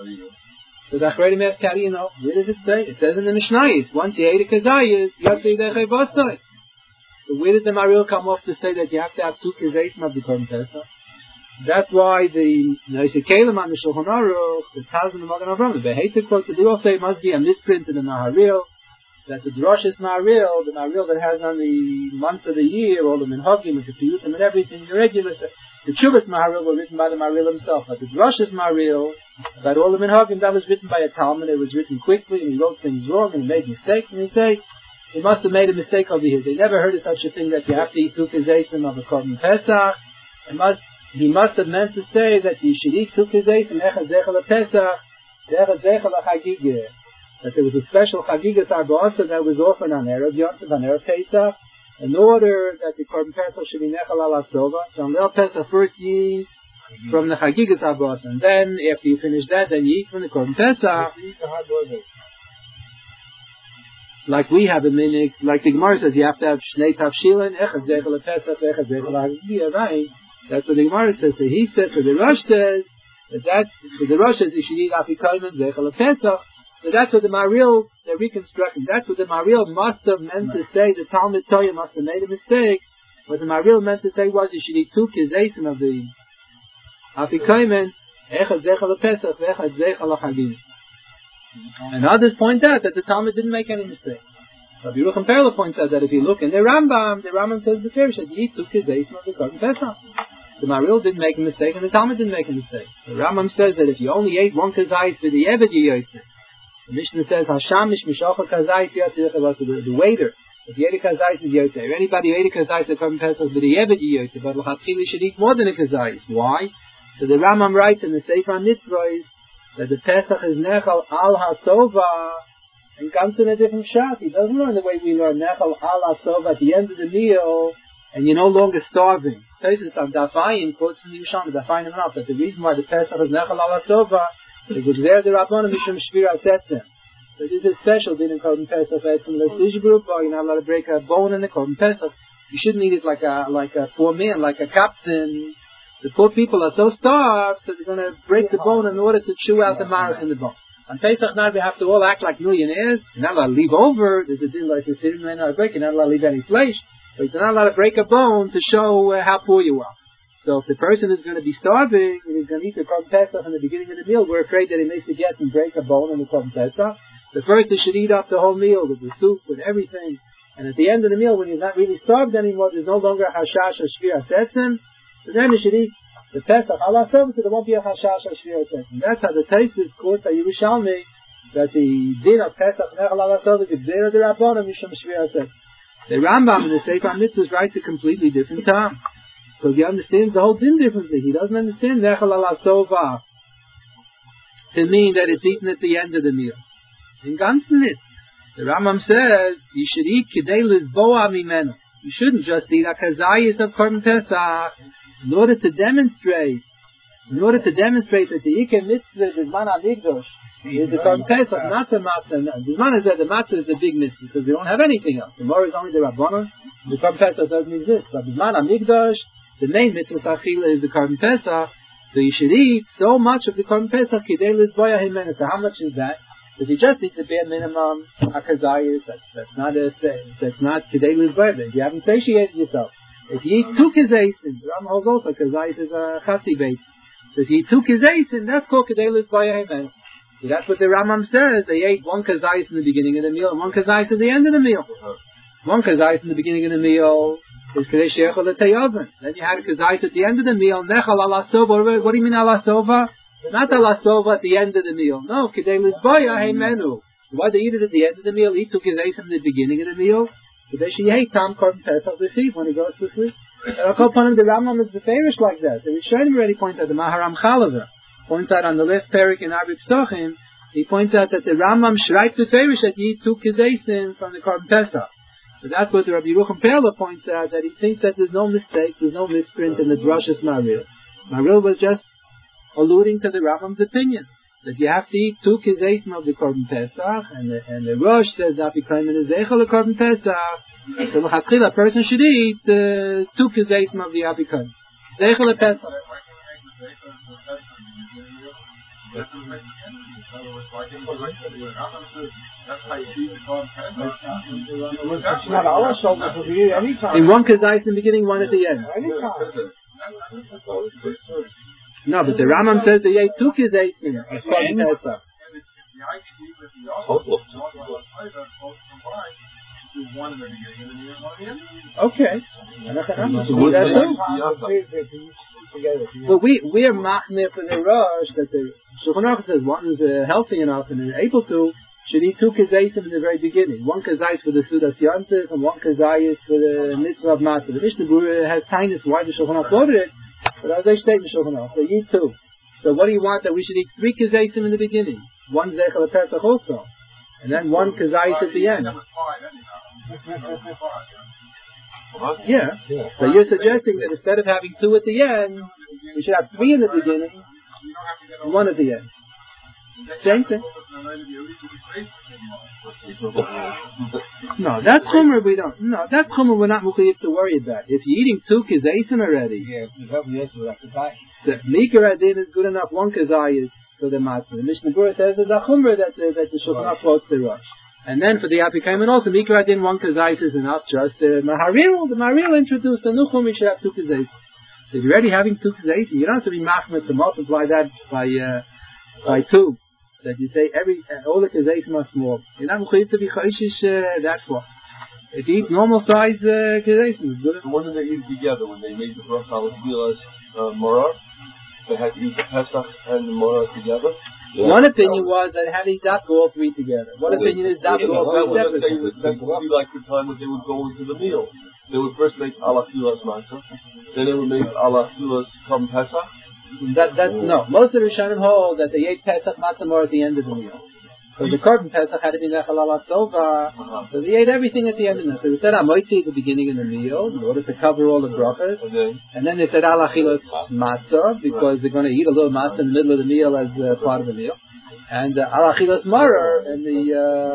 So the Achredim asked, how do you know? Where does it say? It says in the Mishnayos, once you ate a kazayis, you have to eat a chayvasai. So where did the Maharil come off to say that you have to have two kazayim of the Korban Pesach? That's why the Noisei Kelim on the Shulchan Aruch, the Taz and the Magen Avraham, the Beheita quote, they all say it must be a misprint in the Maharil, that the Droshes Maharil, the Maharil that has on the months of the year, all the Minhagim and the Piyutim and everything, the regulars, the Chuvas Maharil were written by the Maharil himself, but the Droshes Maharil, that all the Minhagim, that was written by a Talmud, it was written quickly, and he wrote things wrong, and he made mistakes, and he say, he must have made a mistake over here. They never heard of such a thing that you have to eat two kazayim of a Korban Pesach. It must He must have meant to say that you should eat two kazayis and echad zeichel pesach, echad zeichel chagigah. That there was a special chagigah sarbosa that was offered on Erev Yontif, on Erev Pesach, in order that the Korban Pesach should be nechal ala sova. So on Erev Pesach first you eat from the chagigah sarbosa, and then after you finish that, then you eat from the Korban Pesach. like we have a minhag, like the Gemara says, you have to have shnei tavshilin, echad zeichel lepesach, echad zeichel lahagbiya, right? That's what the Gemara says. So he says, so the Rosh says, that that's, so the Rosh says you should eat afikomen, zeichel lepesach. So that's what the Maril, they're reconstructing. That's what the Maril must have meant to say. The Talmud Torah must have made a mistake. What the Maril meant to say was you should eat two kizesim of the afikomen, echad zeichel lepesach, echad zeichel lahagbiya. And others point out that the Talmud didn't make any mistake. Rabbi Yerucham Perla points out that if you look in the Rambam, the Rambam says the Pirish that you eat two kizesim of the Korban Pesach. The Maril didn't make a mistake, and the Talmud didn't make a mistake. The Rambam says that if you only ate one kazayis for the Eved Yoytze, the Mishnah says Hashamish Mishocha Kazayis Yoytze, the waiter. If you ate a kazayis is Yoytze, or anybody who ate a kazayis of Korban Pesach for the Eved Yoytze, but l'chatchila should eat more than a kazayis. Why? So the Rambam writes in the Sefer Mitzvahs that the Pesach is Nechal Al HaSova, and comes in a different shot. He doesn't learn the way we learn Nechal Al HaSova at the end of the meal, and you're no longer starving. Tesis of Dafayin quotes from the Yerushalmi, Dafayin enough, that the reason why the Pesach is Nechal Al HaSova is because there the Rabbanim Mishum Shvira Setzim. So this is special din in Korban Pesach. Etzim L'Sish Group, or you're not allowed to break a bone in the Korban Pesach. You shouldn't eat it like a like a poor man, like a captain. The poor people are so starved, so they're going to break the bone in order to chew out the marrow in the bone. On Pesach night, we have to all act like millionaires. You're not allowed to leave over. There's a din like the city, you're not allowed to break. You're not allowed to leave any flesh. But you're not allowed to break a bone to show uh, how poor you are. So if the person is going to be starving and he's going to eat the Korban Pesach in the beginning of the meal, we're afraid that he may forget and break a bone in the Korban Pesach. The first he should eat up the whole meal with the soup, with everything. And at the end of the meal, when he's not really starved anymore, there's no longer a hashash or shvir setzim. So then he should eat the Pesach Allah so there won't be a hashash or shvir setzim. That's how the Taisus quotes the Yerushalmi that the din of Pesach nechal Allah so is there the Rabbanim mishum shvir setzim. The Rambam in the Sefer Mitzvahs writes a completely different time. Because he understands the whole din differently. He doesn't understand nechal Allah sova to mean that it's eaten at the end of the meal. In Ganzenit, the Rambam says you should eat kidei lizboa mimenu. You shouldn't just eat a kazayis of Korban Pesach in order to demonstrate, in order to demonstrate that the Ikeh Mitzvah is man amigdosh is the Korban Pesach, not the matzah. The man is that the matzah is the big mitzvah because they don't have anything else. The more is only the Rabbanon. The Korban Pesach doesn't exist. But the man amigdosh, the main mitzvah sachila is the Korban Pesach. So you should eat so much of the Korban Pesach kidei lizboa himenu. So how much is that? If you just eat the bare minimum, akazayis, that's, that's not a, that's not kidei lizboa. You haven't satiated yourself. If you eat two kazayis, the Ram holds also kazayis is a chasi base. So if you eat two kazayis, that's called kidei lizboa himenu. So that's what the Rambam says. They ate one kazayis in the beginning of the meal and one kazayis at the end of the meal. One kazayis in the beginning of the meal is kadei sheichol l'teyavin. Then you had a kazayis at the end of the meal. Nechal ala sova. What do you mean ala sova? Not ala sova at the end of the meal. No, kidei lizboya heimenu. So why they eat it at the end of the meal? Eat two kazayis in the beginning of the meal. Kadei sheyeh tam korban pesach v'chiv when he goes to sleep. And I'll call upon him. The Rambam is the famous like that. The Rishonim already pointed out. The Maharam Chalaver points out on the last parak in Arib Psochim. He points out that the Rambam schreibt the Ferish that you eat two kazayis from the Korban Pesach. So that's what the Rabbi Yerucham Perla points out, that he thinks that there's no mistake, there's no misprint in the Drashas Maril. Maril was just alluding to the Rambam's opinion, that you have to eat two kazayis of the Korban Pesach, and the, and the Rosh says that Afikomen is Zeichel the Korban Pesach, so l'chatchila a person should eat uh, two kazayis of the Afikomen. Zeichel the Pesach. In one kazayis in the beginning, one at the end. No, but the Rambam says they ate two kazayis in Korban Pesach. Okay. But we we are machmir for the Rosh that the Shulchan Aruch says one is uh, healthy enough and able to should eat two kazayis in the very beginning. One kazayis for the Sudas Yontif and one kazayis for the Mitzvah of Matzah. The Mishnah Berurah has tinus why the Shulchan Aruch quoted it, but as they state in the Shulchan Aruch, they eat two. So what do you want? That we should eat three kazayis in the beginning, one Zeichel Pesach also, and then one kazayis at the end. Yeah. So you're suggesting that instead of having two at the end, we should have three in the beginning and one at the end. Same thing. No, that chumrah we don't. No, that chumrah we're not mechuyev to worry about. If you're eating two kizaysim already, Yeah, you help me answer that. the mikra adin is good enough. One kizay is for the matzah. The Mishnah Berurah says there's a chumrah that the, that the shulchan aruch quotes the rush. And then for the apikaim also mikra adin one kizay is enough. Just the maharil, the maharil introduced the new chumrah should have two kizaysim. So if you're already having two kizaysim, you don't have to be machmir to multiply that by uh, by two. That you say every uh, all the kizaysim are small. You're not mechuyev to be chayshish uh, that far. If you eat normal size uh, kizaysim, it's good. So when did they eat together? When they made the bracha al tfilas uh, maror, they had to eat the Pesach and the maror together. Yeah. One opinion was that had he dafka all three together. One well, opinion is dafka all three separately. That would be like the time when they would go into the meal. They would first make ala tfilas matzah, then they would make ala tfilas kam Pesach. That that's no. Most of the Rishonim hold that they ate Pesach matzah more at the end of the meal. Because the korban Pesach had to be nechal ala sova, so they ate everything at the end of it. So they said amoitzi at the beginning of the meal in order to cover all the brachas, okay. And then they said ala chilas matzah because they're going to eat a little matzah in the middle of the meal as uh, part of the meal. And uh, ala chilas maror and the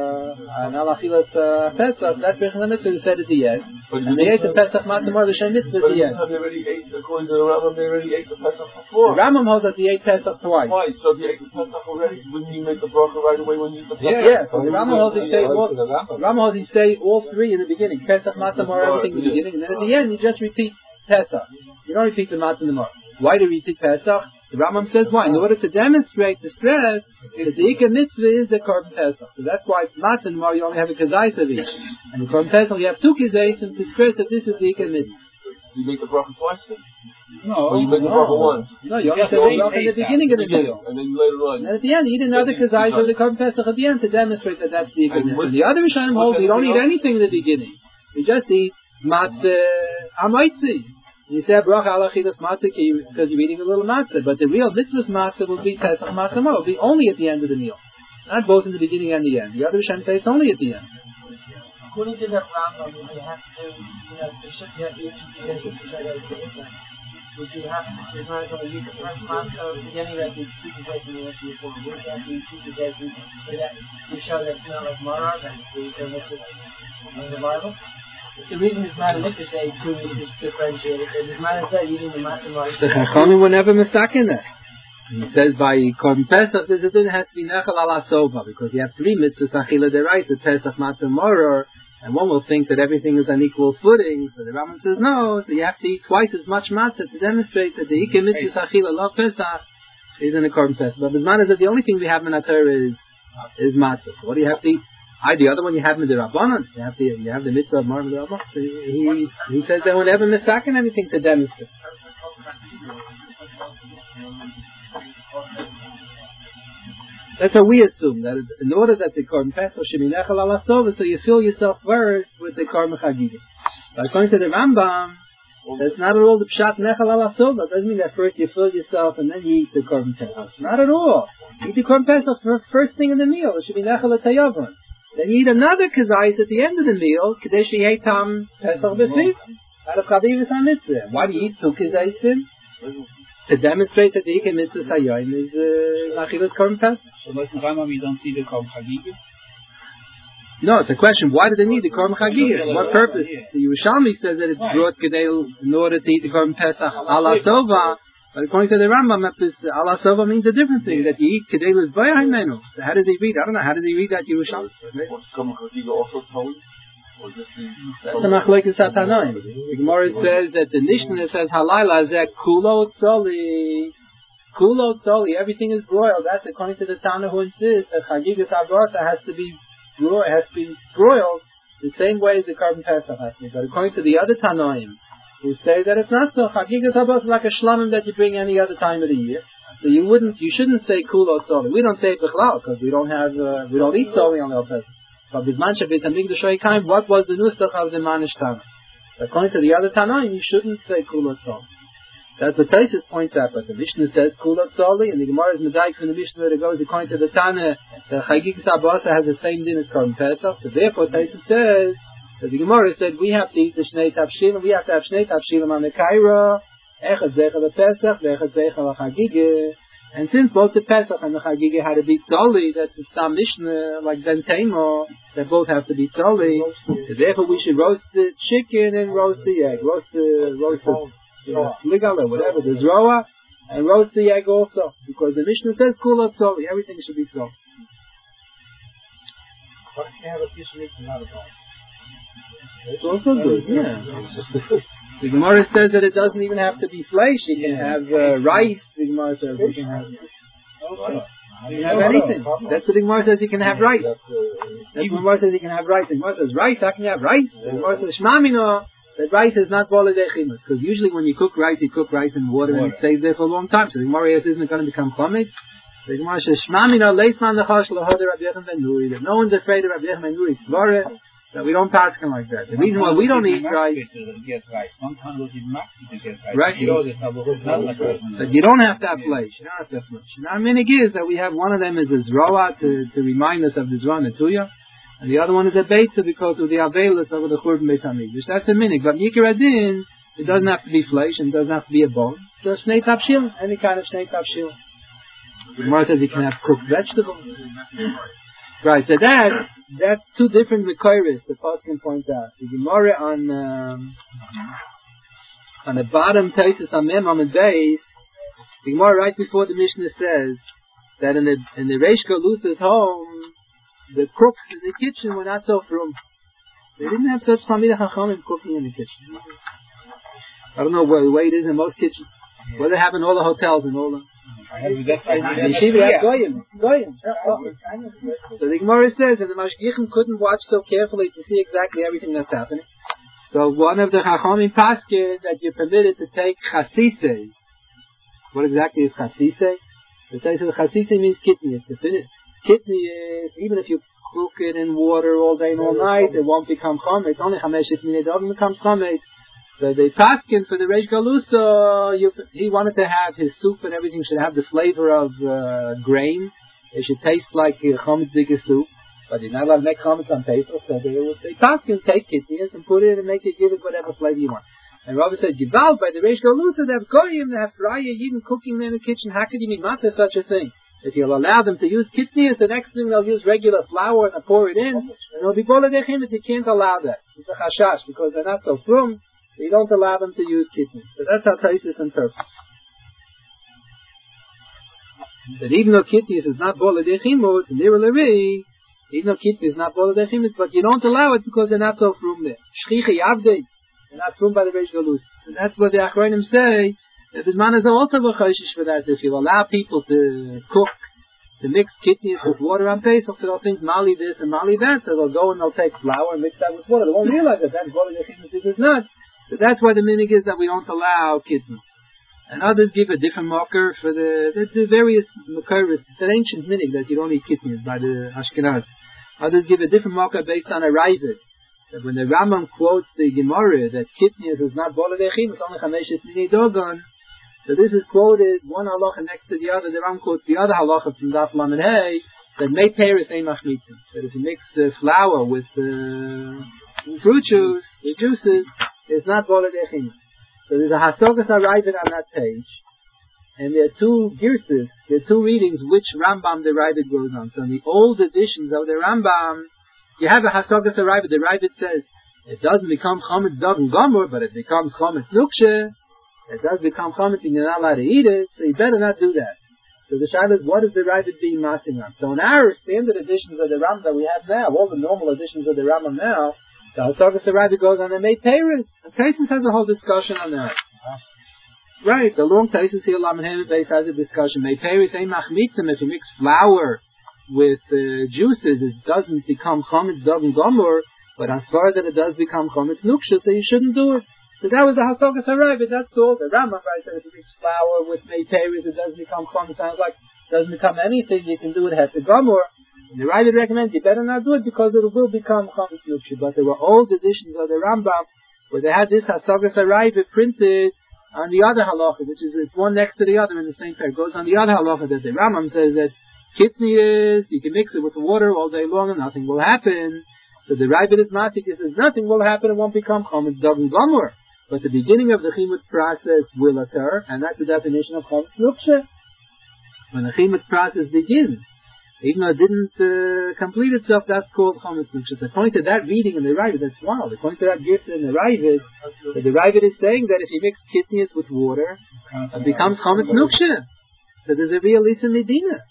uh, and ala chilas uh, Pesach, that's Bechel HaMitzvah they said at the end. But and they ate the Pesach matzah maror the Shem Mitzvah at the end. They already ate, according to the Rambam, they already ate the Pesach before. The Rambam holds that they ate Pesach twice. Twice, so if you ate the Pesach already, wouldn't you make the bracha right away when you eat the Pesach? Yeah, yeah. So the Rambam holds they say all, Rambam holds they say all three in the beginning. Pesach matzah maror, everything in the beginning, and then at the end you just repeat Pesach. You don't repeat the matzah and the maror. Why do we repeat Pesach? The Rambam says why? In order to demonstrate the stress that the Ika Mitzvah is the Korban Pesach. So that's why Matzah and Mar you only have a Kazais of each. And the Korban Pesach you have two Kazais and to stress that this is the Ika Mitzvah. You make the bracha twice then? No. Or you make no. the bracha once? No, you only say the bracha in the beginning of the meal. And then you later on. And at the end you eat another Kazais of the Korban Pesach at the end to demonstrate that that's the Ika Mitzvah. And the other Rishonim hold you don't eat anything in the beginning. You just eat Matzah Amaitzi. You say bracha ala chilas matzah because you're eating a little matzah, but the real mitzvah's matzah will be Pesach matzah more. It will be only at the end of the meal, not both in the beginning and the end. The other Rishonim say it's only at the end. According to the Rambam, you have to, you know, the shit you have to eat together to Would you have to, you're not going to use the first matzah at the beginning, that you eat the days and the rest of your four weeks, and you eat the days so that you show that it's not like maror, and you can make it in the Bible. The reason it's not a mitzvah say two is differentiated. It's not a say eating the matzah. The Chachamim were never mistaken there. He says by Korban Pesach there's a din has to be nechal ala sova because you have three mitzvahs achila deraisa Pesach matzah maror, and one will think that everything is on equal footing. So the Rambam says no. So you have to eat twice as much matzah to demonstrate that the ikar mitzvah achila love Pesach is in the Korban Pesach. But the man is that the only thing we have in our Torah is is matzah. So what do you have to eat? I, the other one you have midrabanan. You have the you have the mitzvah of mar midrabanan. So he he says they won't ever misaken anything to demonstrate. That's how we assume that in order that the korban pesach should be nechal ala sova, so you fill yourself first with the korban chagigah. But according to the Rambam, that's not at all the pshat nechal ala sova. It doesn't mean that first you fill yourself and then you eat the korban pesach. Not at all. Eat the korban pesach for first thing in the meal. It should be nechal atayavon. Then you eat another kazais at the end of the meal, kadesh yetam pesach b'fiv, out of chadivus ha-mitzvah. Why do you eat two kazaisim? To demonstrate that the ikar mitzvah sayyim is achilas korban pesach. So like the Rambam, you don't see the korban chagigah? No, it's a question. Why do they need the korban chagigah? What purpose? The Yerushalmi says that it's brought kedei in order to eat the korban pesach ala sova. But according to the Rambam, Allah Sova means a different thing, that you eat kedei l'zvaya ha'imenu. So how did they read? I don't know. How did they read that Yerushalmi? That's the machlokes hatanoim. The Gemara says that the Mishnah says halayla zeh kulo tzoli. Kulo tzoli, everything is broiled. That's according to the Tana who insists that chagigas habrasa has to be broiled, has to be broiled the same way as the korban pesach has to be. But according to the other Tanoim, who say that it's not so. Chagigas habrasa is like a shlamim that you bring any other time of the year. So you wouldn't, you shouldn't say kulo tzoli. We don't say it b'chlal because we don't have, uh, we don't eat tzoli on El Pesach. But Bizman Shabbat Hamikdash Shoykaim, what was the nusach of the Manish Tana? According to the other Tanoim, you shouldn't say kulo tzoli. That's the Taisus points out, but the Mishnah says kulo tzoli, and the Gemara is medayik from the Mishnah that it goes according to the Tana, the Chagigas habrasa has the same din as korban pesach. So therefore, Taisus says that the Gemara said we have to eat the shnei tavshilim, we have to have shnei tavshilim on the kaira, echad zecha l'pesach, ve'echad zecha l'chagigah. And since both the Pesach and the Chagiga had to be tzoli, that's a Stam Mishnah, like Ben Taimo, they both have to be tzoli. So therefore we should roast the chicken and roast the egg. Roast the, roast the, the fligal or whatever, the zroa, and roast the egg also. Because the Mishnah says kula tzoli, everything should be tzoli. But if you have a piece of meat and not a bone. It's also good, yeah. The Gemara says that it doesn't even have to be flesh. You can have uh, rice. The Gemara says you can have. You can have anything. That's what the Gemara says. You can have rice. That's what the Gemara says. You can have rice. The Gemara says rice. How can you have rice? The Gemara says shmamino that rice is not boleh dechimus, because usually when you cook rice, you cook rice in water and it stays there for a long time. So the Gemara says isn't going to become chametz. The Gemara says shmamino leisman lechash lehoder Rabbi Yochanan ben Nuri, that no one's afraid of Rabbi Yochanan ben Nuri's svara. That we don't pass him like that. The reason why we don't eat rice, right? That you don't have to have flesh. You don't have to have flesh. Now, the minig is that we have one of them is a zroa to, to remind us of the zroa netuya, and the other one is a beitza because of the avelus of the churban beis hamikdash. That's a minig. But yikar adin, it doesn't have to be flesh and it doesn't have to be a bone. Just shnei tafshil, any kind of shnei tafshil. The Gemara says you can have cooked vegetables. Right, so that's, that's two different Mekayris, the Paskin point out. The Gemara on, um, on the bottom Taisus on Mem on the base, the Gemara right before the Mishnah says that in the, in the Reish Galusa's home, the cooks in the kitchen were not so frum. They didn't have such Talmidei Chachamim cooking in the kitchen. I don't know where the way it is in most kitchens. What they have in all the hotels and all the Yeshiva, goyim, goyim. So the Gemara says that the Mashgichim couldn't watch so carefully to see exactly everything that's happening. So one of the Chachamim paskin that you're permitted to take chasise. What exactly is chasise? The Taisus chasise means kidneys. The kidney is, even if you cook it in water all day and all night, it won't become chametz. Only chameshes minei dovim becomes chametz. So the paskin for the Reish Galusa, you, he wanted to have his soup and everything should have the flavor of uh, grain. It should taste like uh, chametz zika soup, but you're not allowed to make chametz on paper. So they would say, paskin, take kidneys and put it and make it, give it whatever flavor you want. And Rabbi said, Gival, by the Reish Galusa, they have goyim, they have fraya yidden cooking in the kitchen. How could you make matzah such a thing? If you'll allow them to use kidneys, the next thing they'll use regular flour and they'll pour it in, and it'll be boleh dechem, but you can't allow that. It's a chashash because they're not so frum. So you don't allow them to use kidneys. So that's how Taisus interprets. That even though kidneys is not boleh dechem, it's near Levi, even though kidneys is not boleh dechem, but you don't allow it because they're not so frum there. Shchicha yavdei, they're not frum by the Reish Galus. So that's what the Achronim say. That the man is also v'chayshish for that. If you allow people to cook, to mix kidneys with water on Pesach, so they'll think mali this and mali that, so they'll go and they'll take flour and mix that with water. They won't realize that that's boleh dechem, this is not. So that's why the minig is that we don't allow kidneys. And others give a different marker for the, the, the various makaris. It's an ancient minig that you don't eat kidneys by the Ashkenaz. Others give a different marker based on a ravid. That when the Rambam quotes the Gemara that kidneys is not boleh dechem, it's only chameshes minei dogon. So this is quoted one halacha next to the other. The Rambam quotes the other halacha from Daf Lamed Hey that mei peris ein machmitzim. That if you mix uh, flour with uh, fruit juice, the juices, it's not boleh dechem. So there's a hasogas arrived on that page, and there are two girses, there are two readings which Rambam the Ravid goes on. So in the old editions of the Rambam, you have a hasogas arrived. The Ravid says it doesn't become chametz dog and gomer, but it becomes chametz nukshe. It does become chametz and you're not allowed to eat it, so you better not do that. So the shaila is, what is the Ravid being massing on? So in our standard editions of the Rambam that we have now, all the normal editions of the Rambam now, the Hasagas Ravid goes on and made Paris. And Taisus has a whole discussion on that. Right, the long Taisus here, Lamed Hey base has a discussion. Made Paris ain't machmitzim. If you mix flour with uh, juices, it doesn't become chametz dog and gomer, but as far that it does become chametz nuksha, so you shouldn't do it. So that was the Hasagas Ravid. That's all. The Rambam right said if you mix flour with made Paris, it doesn't become chametz. Sounds like it doesn't become anything. You can do it at the gomer. The Ravid recommends you better not do it because it will become chametz nuksha. But there were old editions of the Rambam where they had this Hasagas Ravid printed on the other halacha, which is it's one next to the other in the same pair. It goes on the other halacha that the Rambam says that kidney is, you can mix it with the water all day long and nothing will happen. So the Ravid is matik, it says nothing will happen, it won't become chametz dog and gomer. But the beginning of the chimut process will occur, and that's the definition of chametz nuksha. When the chimut process begins, even though it didn't uh, complete itself, that's called chometz nukshas. According to that reading in the Ravid, that's wild. According to that girsa in the Ravid, that the Ravid is saying that if you mix kidneys with water, it becomes chometz nuksha. So there's a real Lisa Medina.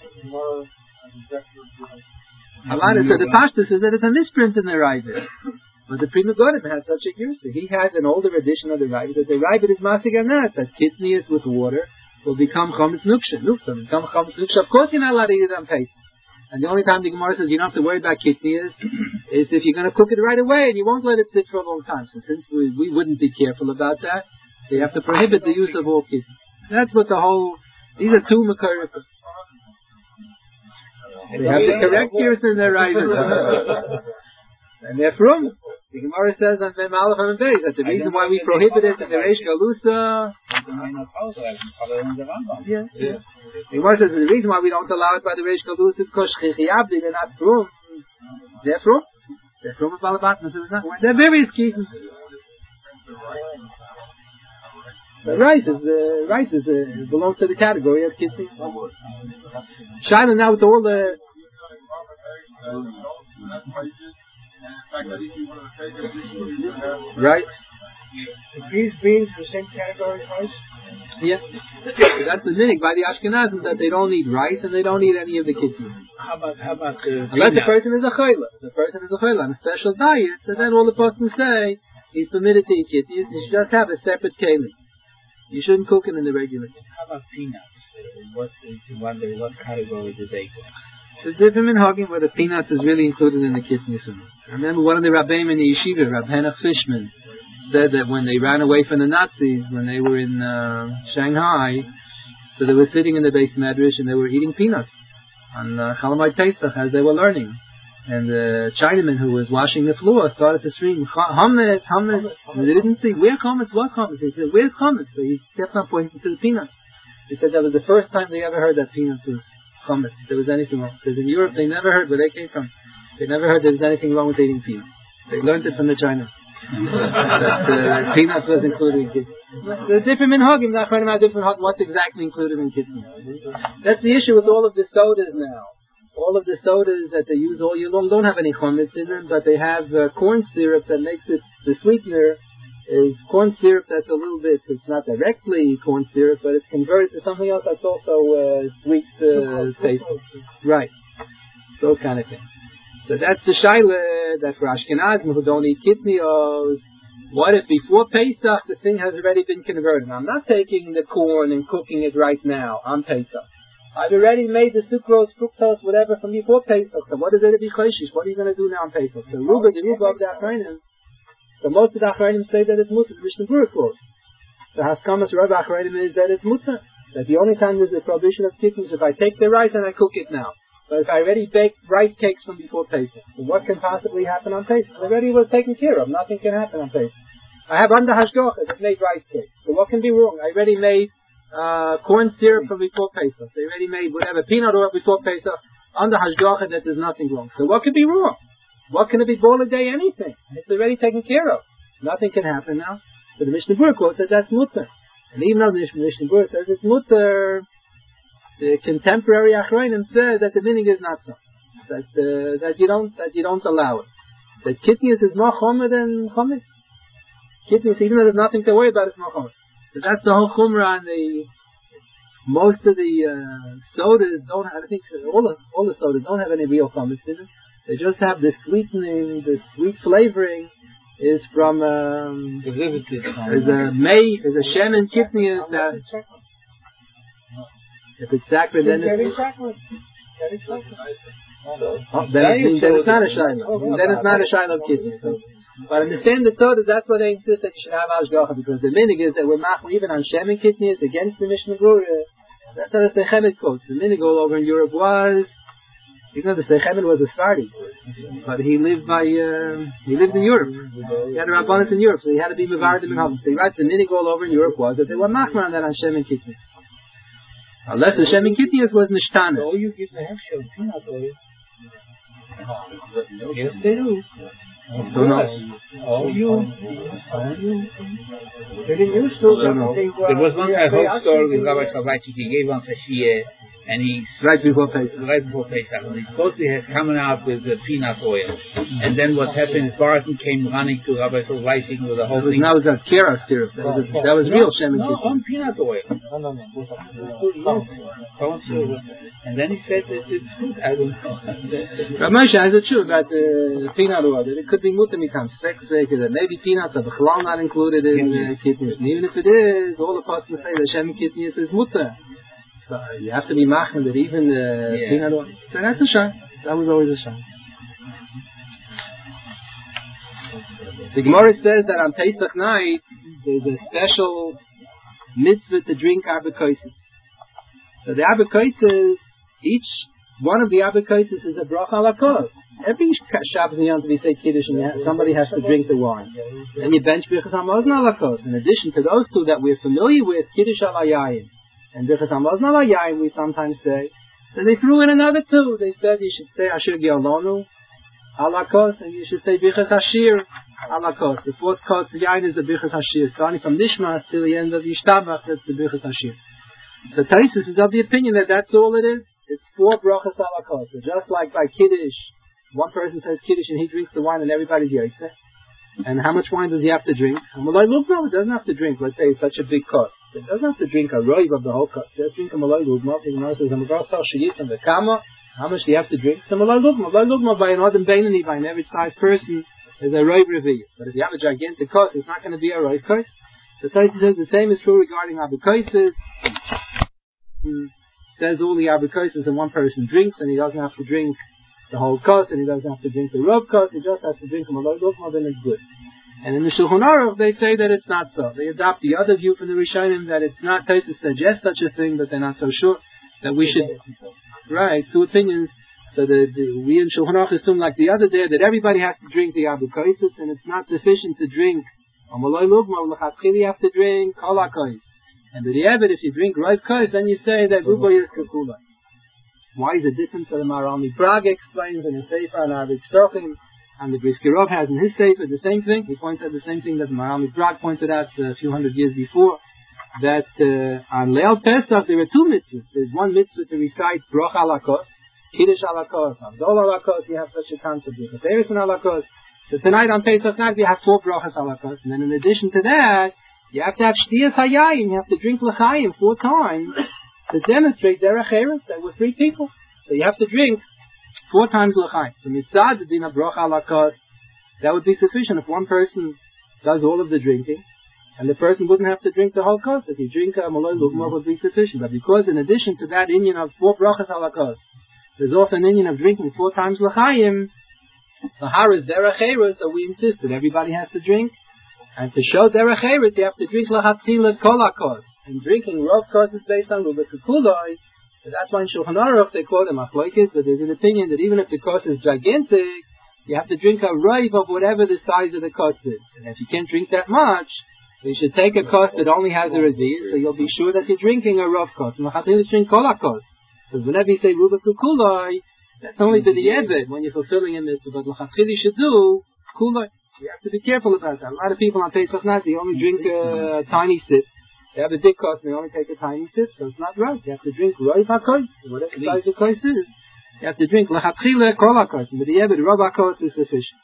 So the Pashtus says that it's a misprint in the Ravid. But the Pri Megadim had such a girsa. He had an older edition of the Ravid that the Ravid is masig anat, that kidneys with water will become chometz nuksha. Nuksha will become chometz nuksha. Of course you're not allowed to eat it on Pesach. And the only time the Gemara says you don't have to worry about kidneys is if you're going to cook it right away and you won't let it sit for a long time. So since we, we wouldn't be careful about that, they have to prohibit the use of all kidneys. That's what the whole, these are two Makaris. They have the correct years in their Ravid. And they're from. The Gemara says on Mem Aleph and Beis that the reason why we prohibit it in the Reish Galusa. Yeah, yeah. The Gemara says the reason why we don't allow it by the Reish Galusa is because Chichiyabdi, they're not from. They're from. They're from Balabatna, so it's not. They're various cases. The rice is uh, rice is uh, belongs to the category of kidneys. Shaila now with all the. Right. These beans the same category as rice? Yeah. So that's the minig by the Ashkenazim that they don't eat rice and they don't eat any of the kidneys. How about how about the unless the person is a chayla. The person is a chayla on a special diet, so then all the poskim say he's permitted to eat kidneys. You should just have a separate keli. You shouldn't cook it in the regular. How about peanuts? What you wonder what category do they go? There's different minhagim where the peanuts is really included in the kidneys. I remember one of the rabbeim in the yeshiva, Rab Henoch Fishman, said that when they ran away from the Nazis, when they were in uh, Shanghai, so they were sitting in the base medrash and they were eating peanuts on uh, Chalamai Pesach as they were learning. And the Chinaman who was washing the floor started to scream, Chametz, Chametz. And they didn't say, where Chametz, what Chametz? They said, where's Chametz? So he kept on pointing to the peanuts. He said that was the first time they ever heard that peanuts was Chametz. There was anything wrong. Because in Europe they never heard where they came from. They never heard there was anything wrong with eating peanuts. They learned it from the China. that uh, peanuts was included in kidneys. There's different minhagim, not quite about different minhagim, what's exactly included in kidneys. That's the issue with all of the sodas now. All of the sodas that they use, all you don't, don't have any chometz in them, but they have uh, corn syrup that makes it, the sweetener is corn syrup that's a little bit, it's not directly corn syrup, but it's converted to something else that's also uh, sweet uh, taste. Right. Those kind of things. So that's the shaila that for Ashkenazim who don't eat kidneys, what if before Pesach the thing has already been converted? Now, I'm not taking the corn and cooking it right now on Pesach. I've already made the sucrose, fructose, whatever from before Pesach. So what is it to be chayshish? What are you going to do now on Pesach? The ruga, the ruga of the Achronim. So most of the Achronim say that it's mutter. The Mishnah Berurah quotes. The Haskamas Rav Achronim is that it's mutter. That the only time there's a prohibition of kidneys is if I take the rice and I cook it now. But if I already baked rice cakes from before Pesach, so what can possibly happen on Pesach? It already was taken care of. Nothing can happen on Pesach. I have under hashgacha that made rice cakes. So what can be wrong? I already made uh, corn syrup from before Pesach. They already made whatever peanut oil before Pesach. Under hashgacha that there's nothing wrong. So what could be wrong? What can it be ball a day? Anything. It's already taken care of. Nothing can happen now. So the Mishnah Berurah quote says that's mutter. And even though the Mishnah Berurah says it's mutter, the contemporary Achronim said that the meaning is not so. That uh, that you don't that you don't allow it. That kidneys is more chomer than chometz. Kidneys, even though there's nothing to worry about, it's more chomer. So that's the whole chumrah. And the most of the uh, sodas don't have. I think all the all the sodas don't have any real chometz in it. They just have the sweetening, the sweet flavoring is from um, is a may is a shem and kidneys that. If it's sacred, then it's oh, then, it's, then it's not a shiloh. Then it's not a shiloh of kidneys. But understand the Torah, that's why they insist that you should have ashgacha, because the minig is that we're machmir even on shem and kidneys against the Mishnah Berurah. That's how the Sechemet quotes. The minig all over in Europe was, even though the Sechemet was a Sephardi, but he lived by uh, he lived in Europe. He had a rabbanis in Europe, so he had to be mevared in Minhag. So he writes the minig all over in Europe was that they were machmir on that on shem and kidneys. Unless the Shem and Kidneys was Nishtana. All you give the hechsher peanut oil. Yes, they do. Don't know. All you. They didn't use to. There was one a whole story with Rabbi Shalvaichik. He gave once a shia and he's Right before Pesach. right before Pesach, and he's supposed to be coming out with the peanut oil. And then what happened is Barton came running to Rabbi Solveig with the whole thing. That was that Kira syrup. That was, that was real Shem and No, Kittel. on peanut oil. No, no, no. Yes. And then he said that it's good. I don't know. Rav Moshe, is it true that uh, peanut oil, that it could be mutter mitam sex that maybe peanuts are b'chalal not included in uh, kidneys. And even if it is, all the pastors say that Shem kidneys is mutter. So you have to be machman that even uh, Yeah. peanut oil. So that's a shame. That was always a shame. The Gemara says that on Pesach night there's a special mitzvah to drink abakosis. So the abakosis, each one of the abakosis is a bracha lakos. Every Shabbos and Yom Tov we say kiddush and you have, somebody has to drink the wine. Then you bench birchas hamazon lakos. In addition to those two that we're familiar with, kiddush al hayayim and birchas hamazon al hayayim, we sometimes say. So they threw in another two. They said you should say Asher Giolonu alakos, and you should say birchas hashir alakos. The fourth course of yain is the birchas hashir, starting from Nishmas till the end of Yishtabach. That's the birchas hashir. So Taisus is of the opinion that that's all it is. It's four brachas alakos. So just like by kiddush, one person says kiddush and he drinks the wine and everybody's yotzeh. And how much wine does he have to drink? And Malay Lugma, it doesn't have to drink. Let's say it's such a big cost. It doesn't have to drink a roiv of the whole cost. Just drink a Malay Lugma. The Gemara says, the Kama. How much do you have to drink? So Malay Lugma. Malay Lugma by an Adam Bainani, by an average sized person, is a roiv revi'ah. But if you have a gigantic cost, it's not going to be a roiv cost. The Taisus says the same is true regarding abakosis. Says all the abakosis and one person drinks and he doesn't have to drink the whole cost and he doesn't have to drink the rob cost, he just has to drink a Malay Lugma, then it's good. And in the Shulchan Aruch they say that it's not so. They adopt the other view from the Rishonim that it's not. Taisus suggests such a thing, but they're not so sure that we should. Right, two opinions. So the, the we in Shulchan Aruch assume like the other day that everybody has to drink the abakosis and it's not sufficient to drink a Malay Lugma. L'chatchila you have to drink kol hakois. And the Rebbe, if you drink Rav Kois, then you say that Rubo is Kakula. Why is the difference? So the Maharami Prague explains in his Sefer on Arabic Sochim, and the Briskirov has in his Sefer the same thing. He points out the same thing that the Maharami Prague pointed out a few hundred years before, that uh, on Leil Pesach there are two mitzvahs. There's one mitzvah to recite Broch Alakos, Kiddush Alakos, Avdol Alakos, you have such a concept, Yechateris Alakos. So tonight on Pesach night we have four Brochas Alakos, and then in addition to that, you have to have Shtiyas Hayayim, you have to drink L'chaim four times to demonstrate Derech Eretz that we're free people. So you have to drink four times L'chaim. So Mitzad the Din Brocha Alakos, that would be sufficient if one person does all of the drinking, and the person wouldn't have to drink the whole course. If you drink a Malay Lugma, would be sufficient. But because in addition to that Indian of four Brochas Alakos, there's also an Indian of drinking four times L'chaim, the Har is Derech Eretz, so we insist that everybody has to drink. And to show Derech Eretz, you have to drink L'chatchila Kol HaKos. And drinking Rav Kos is based on Ruba Kukuloi. So that's why in Shulchan Aruch they quote a Machlokes, but there's an opinion that even if the Kos is gigantic, you have to drink a Rav of whatever the size of the Kos is. And if you can't drink that much, so you should take a Kos that only has a Revi'ah, so you'll be sure that you're drinking a Rav Kos. And L'chatchila drink Kol HaKos. Because whenever you say Ruba Kukuloi, that's only to the Eved when you're fulfilling a mitzvah, but L'chatchila you should do Kuloi. You have to be careful about that. A lot of people on Pesach night, they only drink a tiny sip. They have a big kos and they only take a tiny sip, so it's not right. You have to drink Roiv HaKos, whatever size the kos is. You have to drink L'chatchila Kol HaKos, but the Yebed Rav HaKos is sufficient.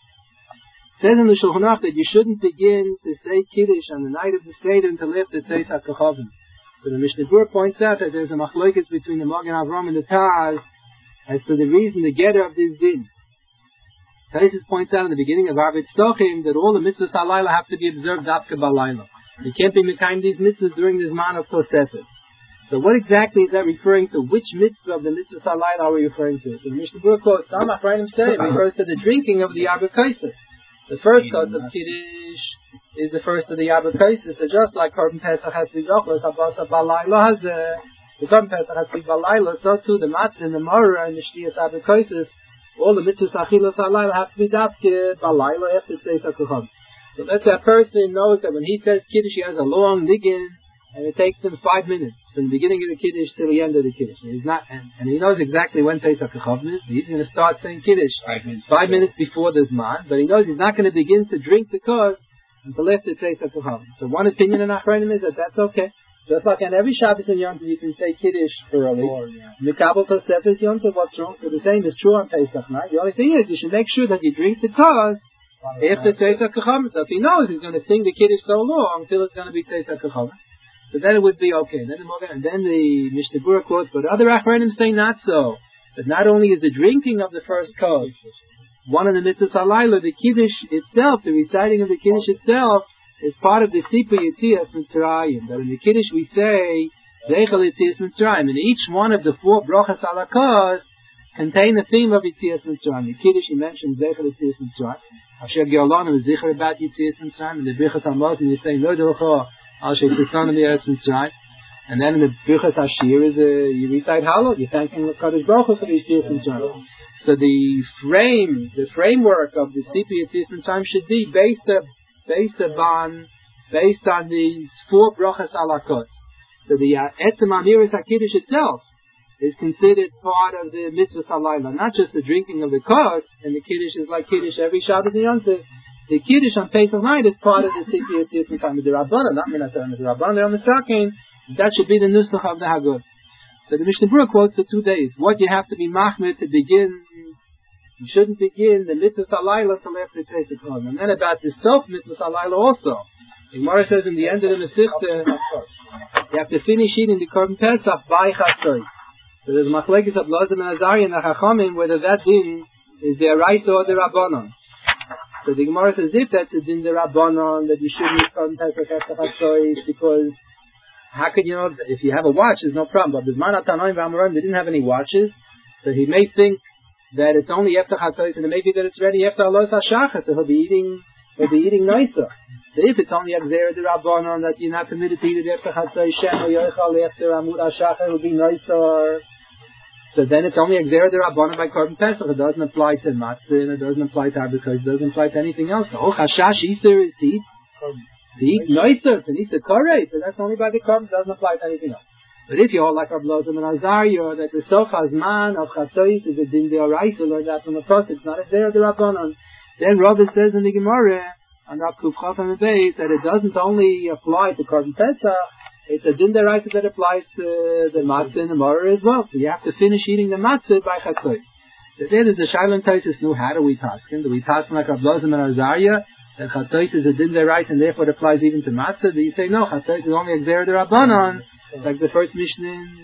It says in the Shulchan Aruch that you shouldn't begin to say Kiddush on the night of the Seder until after Tzeis HaKochavim. So the Mishnah Berurah points out that there's a machlokes between the Magen Avram and the Taz as to the reason, the getter of this din. Taisus points out in the beginning of Arvit Stochim that all the mitzvahs halayla have to be observed after balayla. You can't be mekayim these mitzvahs during this man of Tosefet. So what exactly is that referring to? Which mitzvah of the mitzvahs halayla are we referring to? So the Mishnah Berurah quotes, some Achronim say it refers to the drinking of the abakosis. The first cause of Kiddush is the first of the abakosis. So just like Korban Pesach has to be zochros, habasa balayla has the Korban Pesach has to be balayla, so too the matzah and the maror and the shtiyas abakosis, all the mitzvahs achilas halayla have to be dafke balayla after Tzeis HaKochavim. So let's say a person knows that when he says Kiddush, he has a long niggin, and it takes him five minutes from the beginning of the Kiddush till the end of the Kiddush. And he's not, and, and he knows exactly when Tzeis HaKochavim is. He's going to start saying Kiddush five minutes, five minutes before the Zman, but he knows he's not going to begin to drink the kos until after Tzeis HaKochavim. So one opinion in Achronim is that that's okay. Just like on every Shabbos and Yom Tov, you can say Kiddush early. Mikabel Tosefes Yom Tov, what's wrong? So the same is true on Pesach night. The only thing is, you should make sure that you drink the kos after Tzeitzah Kacham. So if he knows he's going to sing the Kiddush so long until it's going to be Tzeitzah Kacham, so then it would be okay. And then the, and then the Mishnah Berurah quotes, but other Achronim say not so. That not only is the drinking of the first kos one of the mitzvahs halayla, the Kiddush itself, the reciting of the Kiddush itself, is part of the Sipur Yetzias Mitzrayim. That in the Kiddush we say, Zeichel Yetzias Mitzrayim. And each one of the four brachas ala kos contain the theme of Yetzias Mitzrayim. The Kiddush, he mentions Zeichel Yetzias Mitzrayim. Asher Ge'olanu is Zichar about Yetzias Mitzrayim. And the Birchas HaMazon, you say, Lo Docha, Al She'Titzanu Mi'eretz Mitzrayim. And then in the Birchas Hashir is a, you recite Hallel, you're thanking the Kadosh Baruch Hu for the Yetzias Mitzrayim. So the frame, the framework of the Sipur Yetzias Mitzrayim should be based up, based upon, based on these four brachas ala kos. So the Etzem Amiris HaKiddush itself is considered part of the mitzvah halayla, not just the drinking of the kos, and the Kiddush is like Kiddush every Shabbat and Yom Tov. The Kiddush on Pesach night is part of the Sipur Yetzias Mitzrayim. The Rabbanan, not Minatar, the Rabbanan, they're on the Sakin. That should be the nusach of the Haggadah. So the Mishnah Berurah quotes the two days. What you have to be machmir to begin, you shouldn't begin the mitzvah halayla till after Tzeitzah Kacham. And then about the self mitzvah halayla also. The Gemara says in the end of the Masechta, you have to finish eating the Korban Pesach by Chatzos. So there's machlekes of Lazar and Azariah and the Chachamim whether that din is the Araisa or the Rabbanon. So the Gemara says if that's a din the Rabbanon that you shouldn't eat Korban Pesach after Chatzos because how could you know if you have a watch there's no problem. But Bizman HaTanoim v'Amoraim they didn't have any watches, so he may think that it's only after Chatzos and it may be that it's ready after Alos HaShachar, so he'll be eating he'll be eating nicer. So if it's only Agzera the Rabbanon that you're not permitted to eat it after Chatzos Shem or Yochal after Amud HaShachar, it'll be nicer. So then it's only Agzera the Rabbanon by Korban Pesach. It doesn't apply to Matzah and it doesn't apply to Arbukos, it doesn't apply to anything else. The whole Chashash Yisur is to eat to eat nicer, to eat the Korei, so that's only by the Korban, it doesn't apply to anything else. But if you hold like Rabbi Lozim and Azariah, that the Sof Hazman of Chatzos is a din deoraisa, learn that from the Pasuk, it's not a Agzera the Rabbanon. Then Rabbi says in the Gemara, on that Kuf Chaf and Beis, that it doesn't only apply to Korban Pesach, it's a din deoraisa that applies to the matzah and the maror as well. So you have to finish eating the matzah by Chatzos. So there is the Shailon Taisus knew how do we paskin? Do we paskin like Rabbi Lozim and Azariah, that Chatzos is a din deoraisa and therefore it applies even to matzah? Do you say no, Chatzos is only Agzera the Rabbanon, like the first Mishnah in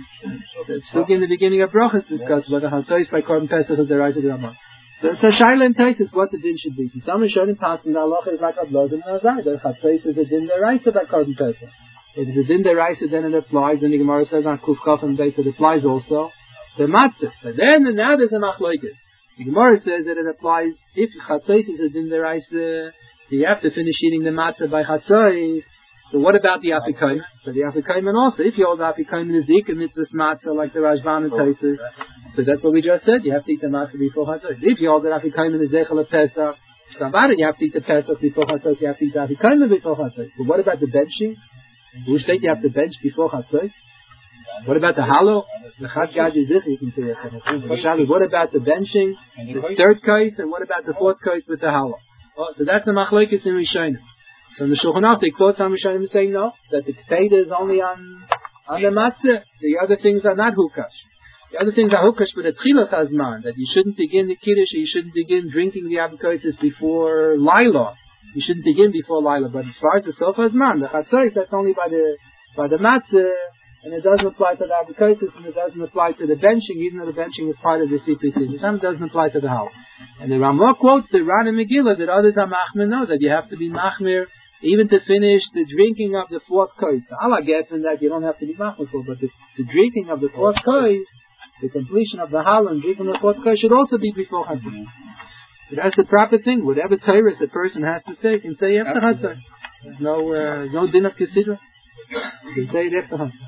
the Sugi in the beginning of Brachos discussed whether Chatzos by Korban Pesach is deoraisa the Rabbanon. So it's a Shailon Taisus what the din should be. So some is showing passing the halacha is like Rabbi Lozim and Azariah, that Chatzos is a din deoraisa by Korban Pesach. If it's a din deoraisa, then it applies. Then the Gemara says on Kuf Chaf and Beis it applies also to matzah. So then and now there's a machlokes. The Gemara says that it applies if Chatzos is a din deoraisa, you have to finish eating the matzah by Chatzos. So what about the Afikomen? So the Afikomen also, if you hold the Afikomen is the Ikar mitzvah matzah like the Rashban and Taisus, so that's what we just said. You have to eat the matzah before Chatzos. If you hold the Afikomen is Zeichel Pesach, so about it, you have to eat the Pesach before Chatzos. You have to eat the Afikomen before Chatzos. But what about the benching? Who state you have to bench before Chatzos? What about the Halo? The Chad Gad Yizich, you can say that. What about the benching? The third kais, and what about the fourth kais with the Halo? Oh, so that's the machlokes in Rishonim. So in the Shulchan Aruch, they quote some Rishonim saying no, that the Keteda is only on on the matzah. The other things are not hukash. The other things are hukash, but the Tchilas Hazman, that you shouldn't begin the Kiddush, you shouldn't begin drinking the Abakosis before Laila. You shouldn't begin before Laila. But as far as the Sof Hazman, the Chatzos, that's only by the by the matzah, and it doesn't apply to the Abakosis, and it doesn't apply to the benching, even though the benching is part of the C P C. It doesn't apply to the Hal. And the Ramah quotes the Ran and Megillah that others are machmir, no, that you have to be machmir even to finish the drinking of the fourth kos. The Allah gets in that you don't have to be machmir for, but the, the drinking of the fourth kos, the completion of the Hal and drinking of the fourth kos should also be before Chatzos. So that's the proper thing. Whatever Torah the person has to say, can say after Chatzos. There's no, uh, no din of Kesidra. You can say it after Chatzos.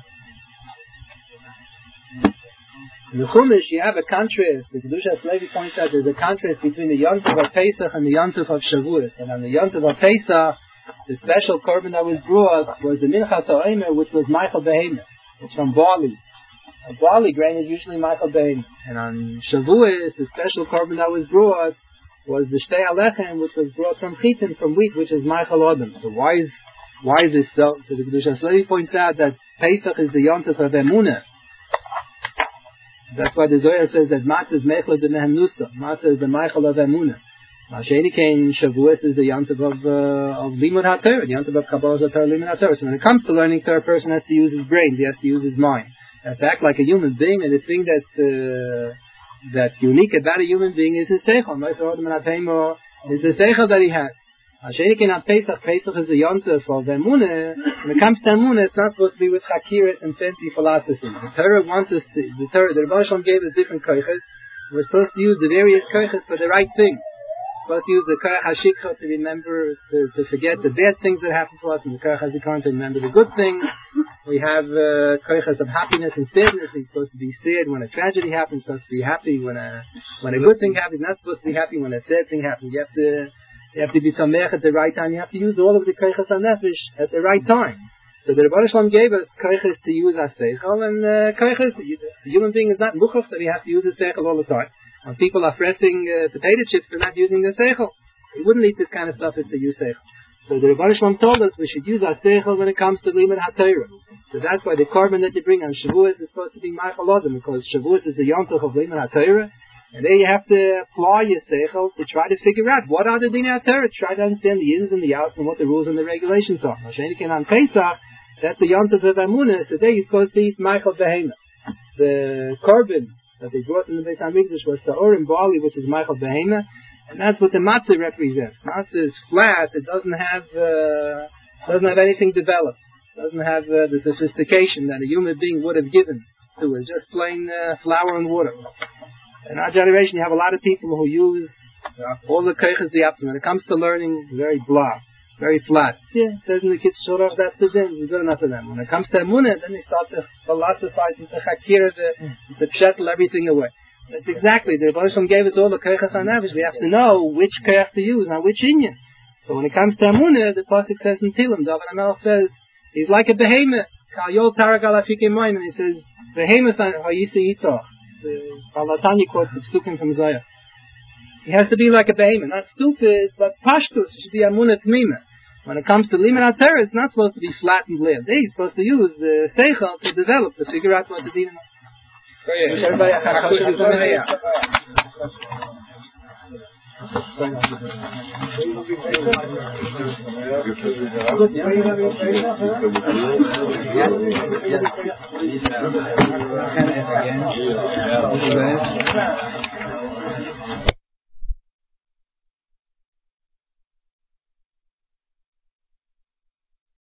In the Chumash, you have a contrast. The Kedushas Levi points out there's a contrast between the Yom Tov of Pesach and the Yom Tov of Shavuos. And on the Yom Tov of Pesach, the special korban that was brought was the Minchas HaOmer, which was Michael Behemoth. It's from barley. A barley grain is usually Michael Behemoth. And on Shavuos, the special korban that was brought was the Shtei Alechem, which was brought from Chitin, from wheat, which is Michael Odom. So why is Why is this so? So the Kedusha Shlevi points out that Pesach is the Yontif of Emunah. That's why the Zohar says that Matzah is Mechel b'Mehem Nusa. Matzah is the Meichel of Emunah. Masheni Kain Shavuos is the Yontif of uh, of Limud HaTorah, the Yontif of Kabbalah HaTorah, Limud HaTorah. So when it comes to learning Torah, a person has to use his brain, he has to use his mind. He has to act like a human being, and the thing that uh, that's unique about a human being is his seichel. Is the seichel that he has. Masheni Kain Pesach, Pesach is the Yontif of Emunah. When it comes to Emunah, it's not supposed to be with chakiras and fancy philosophy. The Torah wants us to, the Torah, the Rebbe Shalom gave us different koiches. We're supposed to use the various koiches for the right thing. We're supposed to use the koich hashikha to remember, to, to forget the bad things that happen to us, and the koich hazikaron to remember the good things. We have uh, koiches of happiness and sadness. We're supposed to be sad when a tragedy happens. We're supposed to be happy when a when a good thing happens. We're not supposed to be happy when a sad thing happens. You have to you have to be samech at the right time. You have to use all of the koiches hanefesh at the right time. So the Rebbe Shalom gave us koiches to use as seichel, and uh, koiches, the human being is not muchach that he has to use his seichel all the time. When people are pressing uh, potato chips, they're not using their seichel. We wouldn't eat this kind of stuff if they use seichel. So the Rebbe Shalom told us we should use our seichel when it comes to limud haTorah. So that's why the korban that you bring on Shavuos is supposed to be Meichel Odom, because Shavuos is the yontif of limud haTorah. And there you have to apply your seichel to try to figure out what are the dinei haTorah, try to understand the ins and the outs and what the rules and the regulations are. Mashenikin on Pesach, that's the yontif of Emunah, so there you're supposed to eat Meichel Behema. The korban that they brought in the Beis HaMikdash was Sa'or and Bali, which is Meichel Behema, and that's what the matzah represents. Matzah is flat, it doesn't have, uh, doesn't have anything developed, doesn't have uh, the sophistication that a human being would have given to it, just plain uh, flour and water. In our generation, you have a lot of people who use all the koiches the opposite. When it comes to learning, very blah, very flat. Yeah, it says in the kids' shorah, that's the din, it's good enough for them. When it comes to emunah, then they start to philosophize and to chakira, to pshetel everything away. That's exactly, the Rebbe Shalom gave us all the koiches hanefesh. We have to know which koich to use, now which inyan. So when it comes to emunah, the pasuk says in Tilim, David HaMelech says, he's like a behemoth. Kal yol tarag al afikei moim, and he says, behemoth hayisi itoch. Balatanya quotes the psukim from Zohar. He has to be like a behemoth, not stupid, but pashtus. It should be amunah tmima. When it comes to limud haTorah, it's not supposed to be flat and bland. He's supposed to use the seichel to develop, to figure out what the din is. Wish everybody a chag kosher.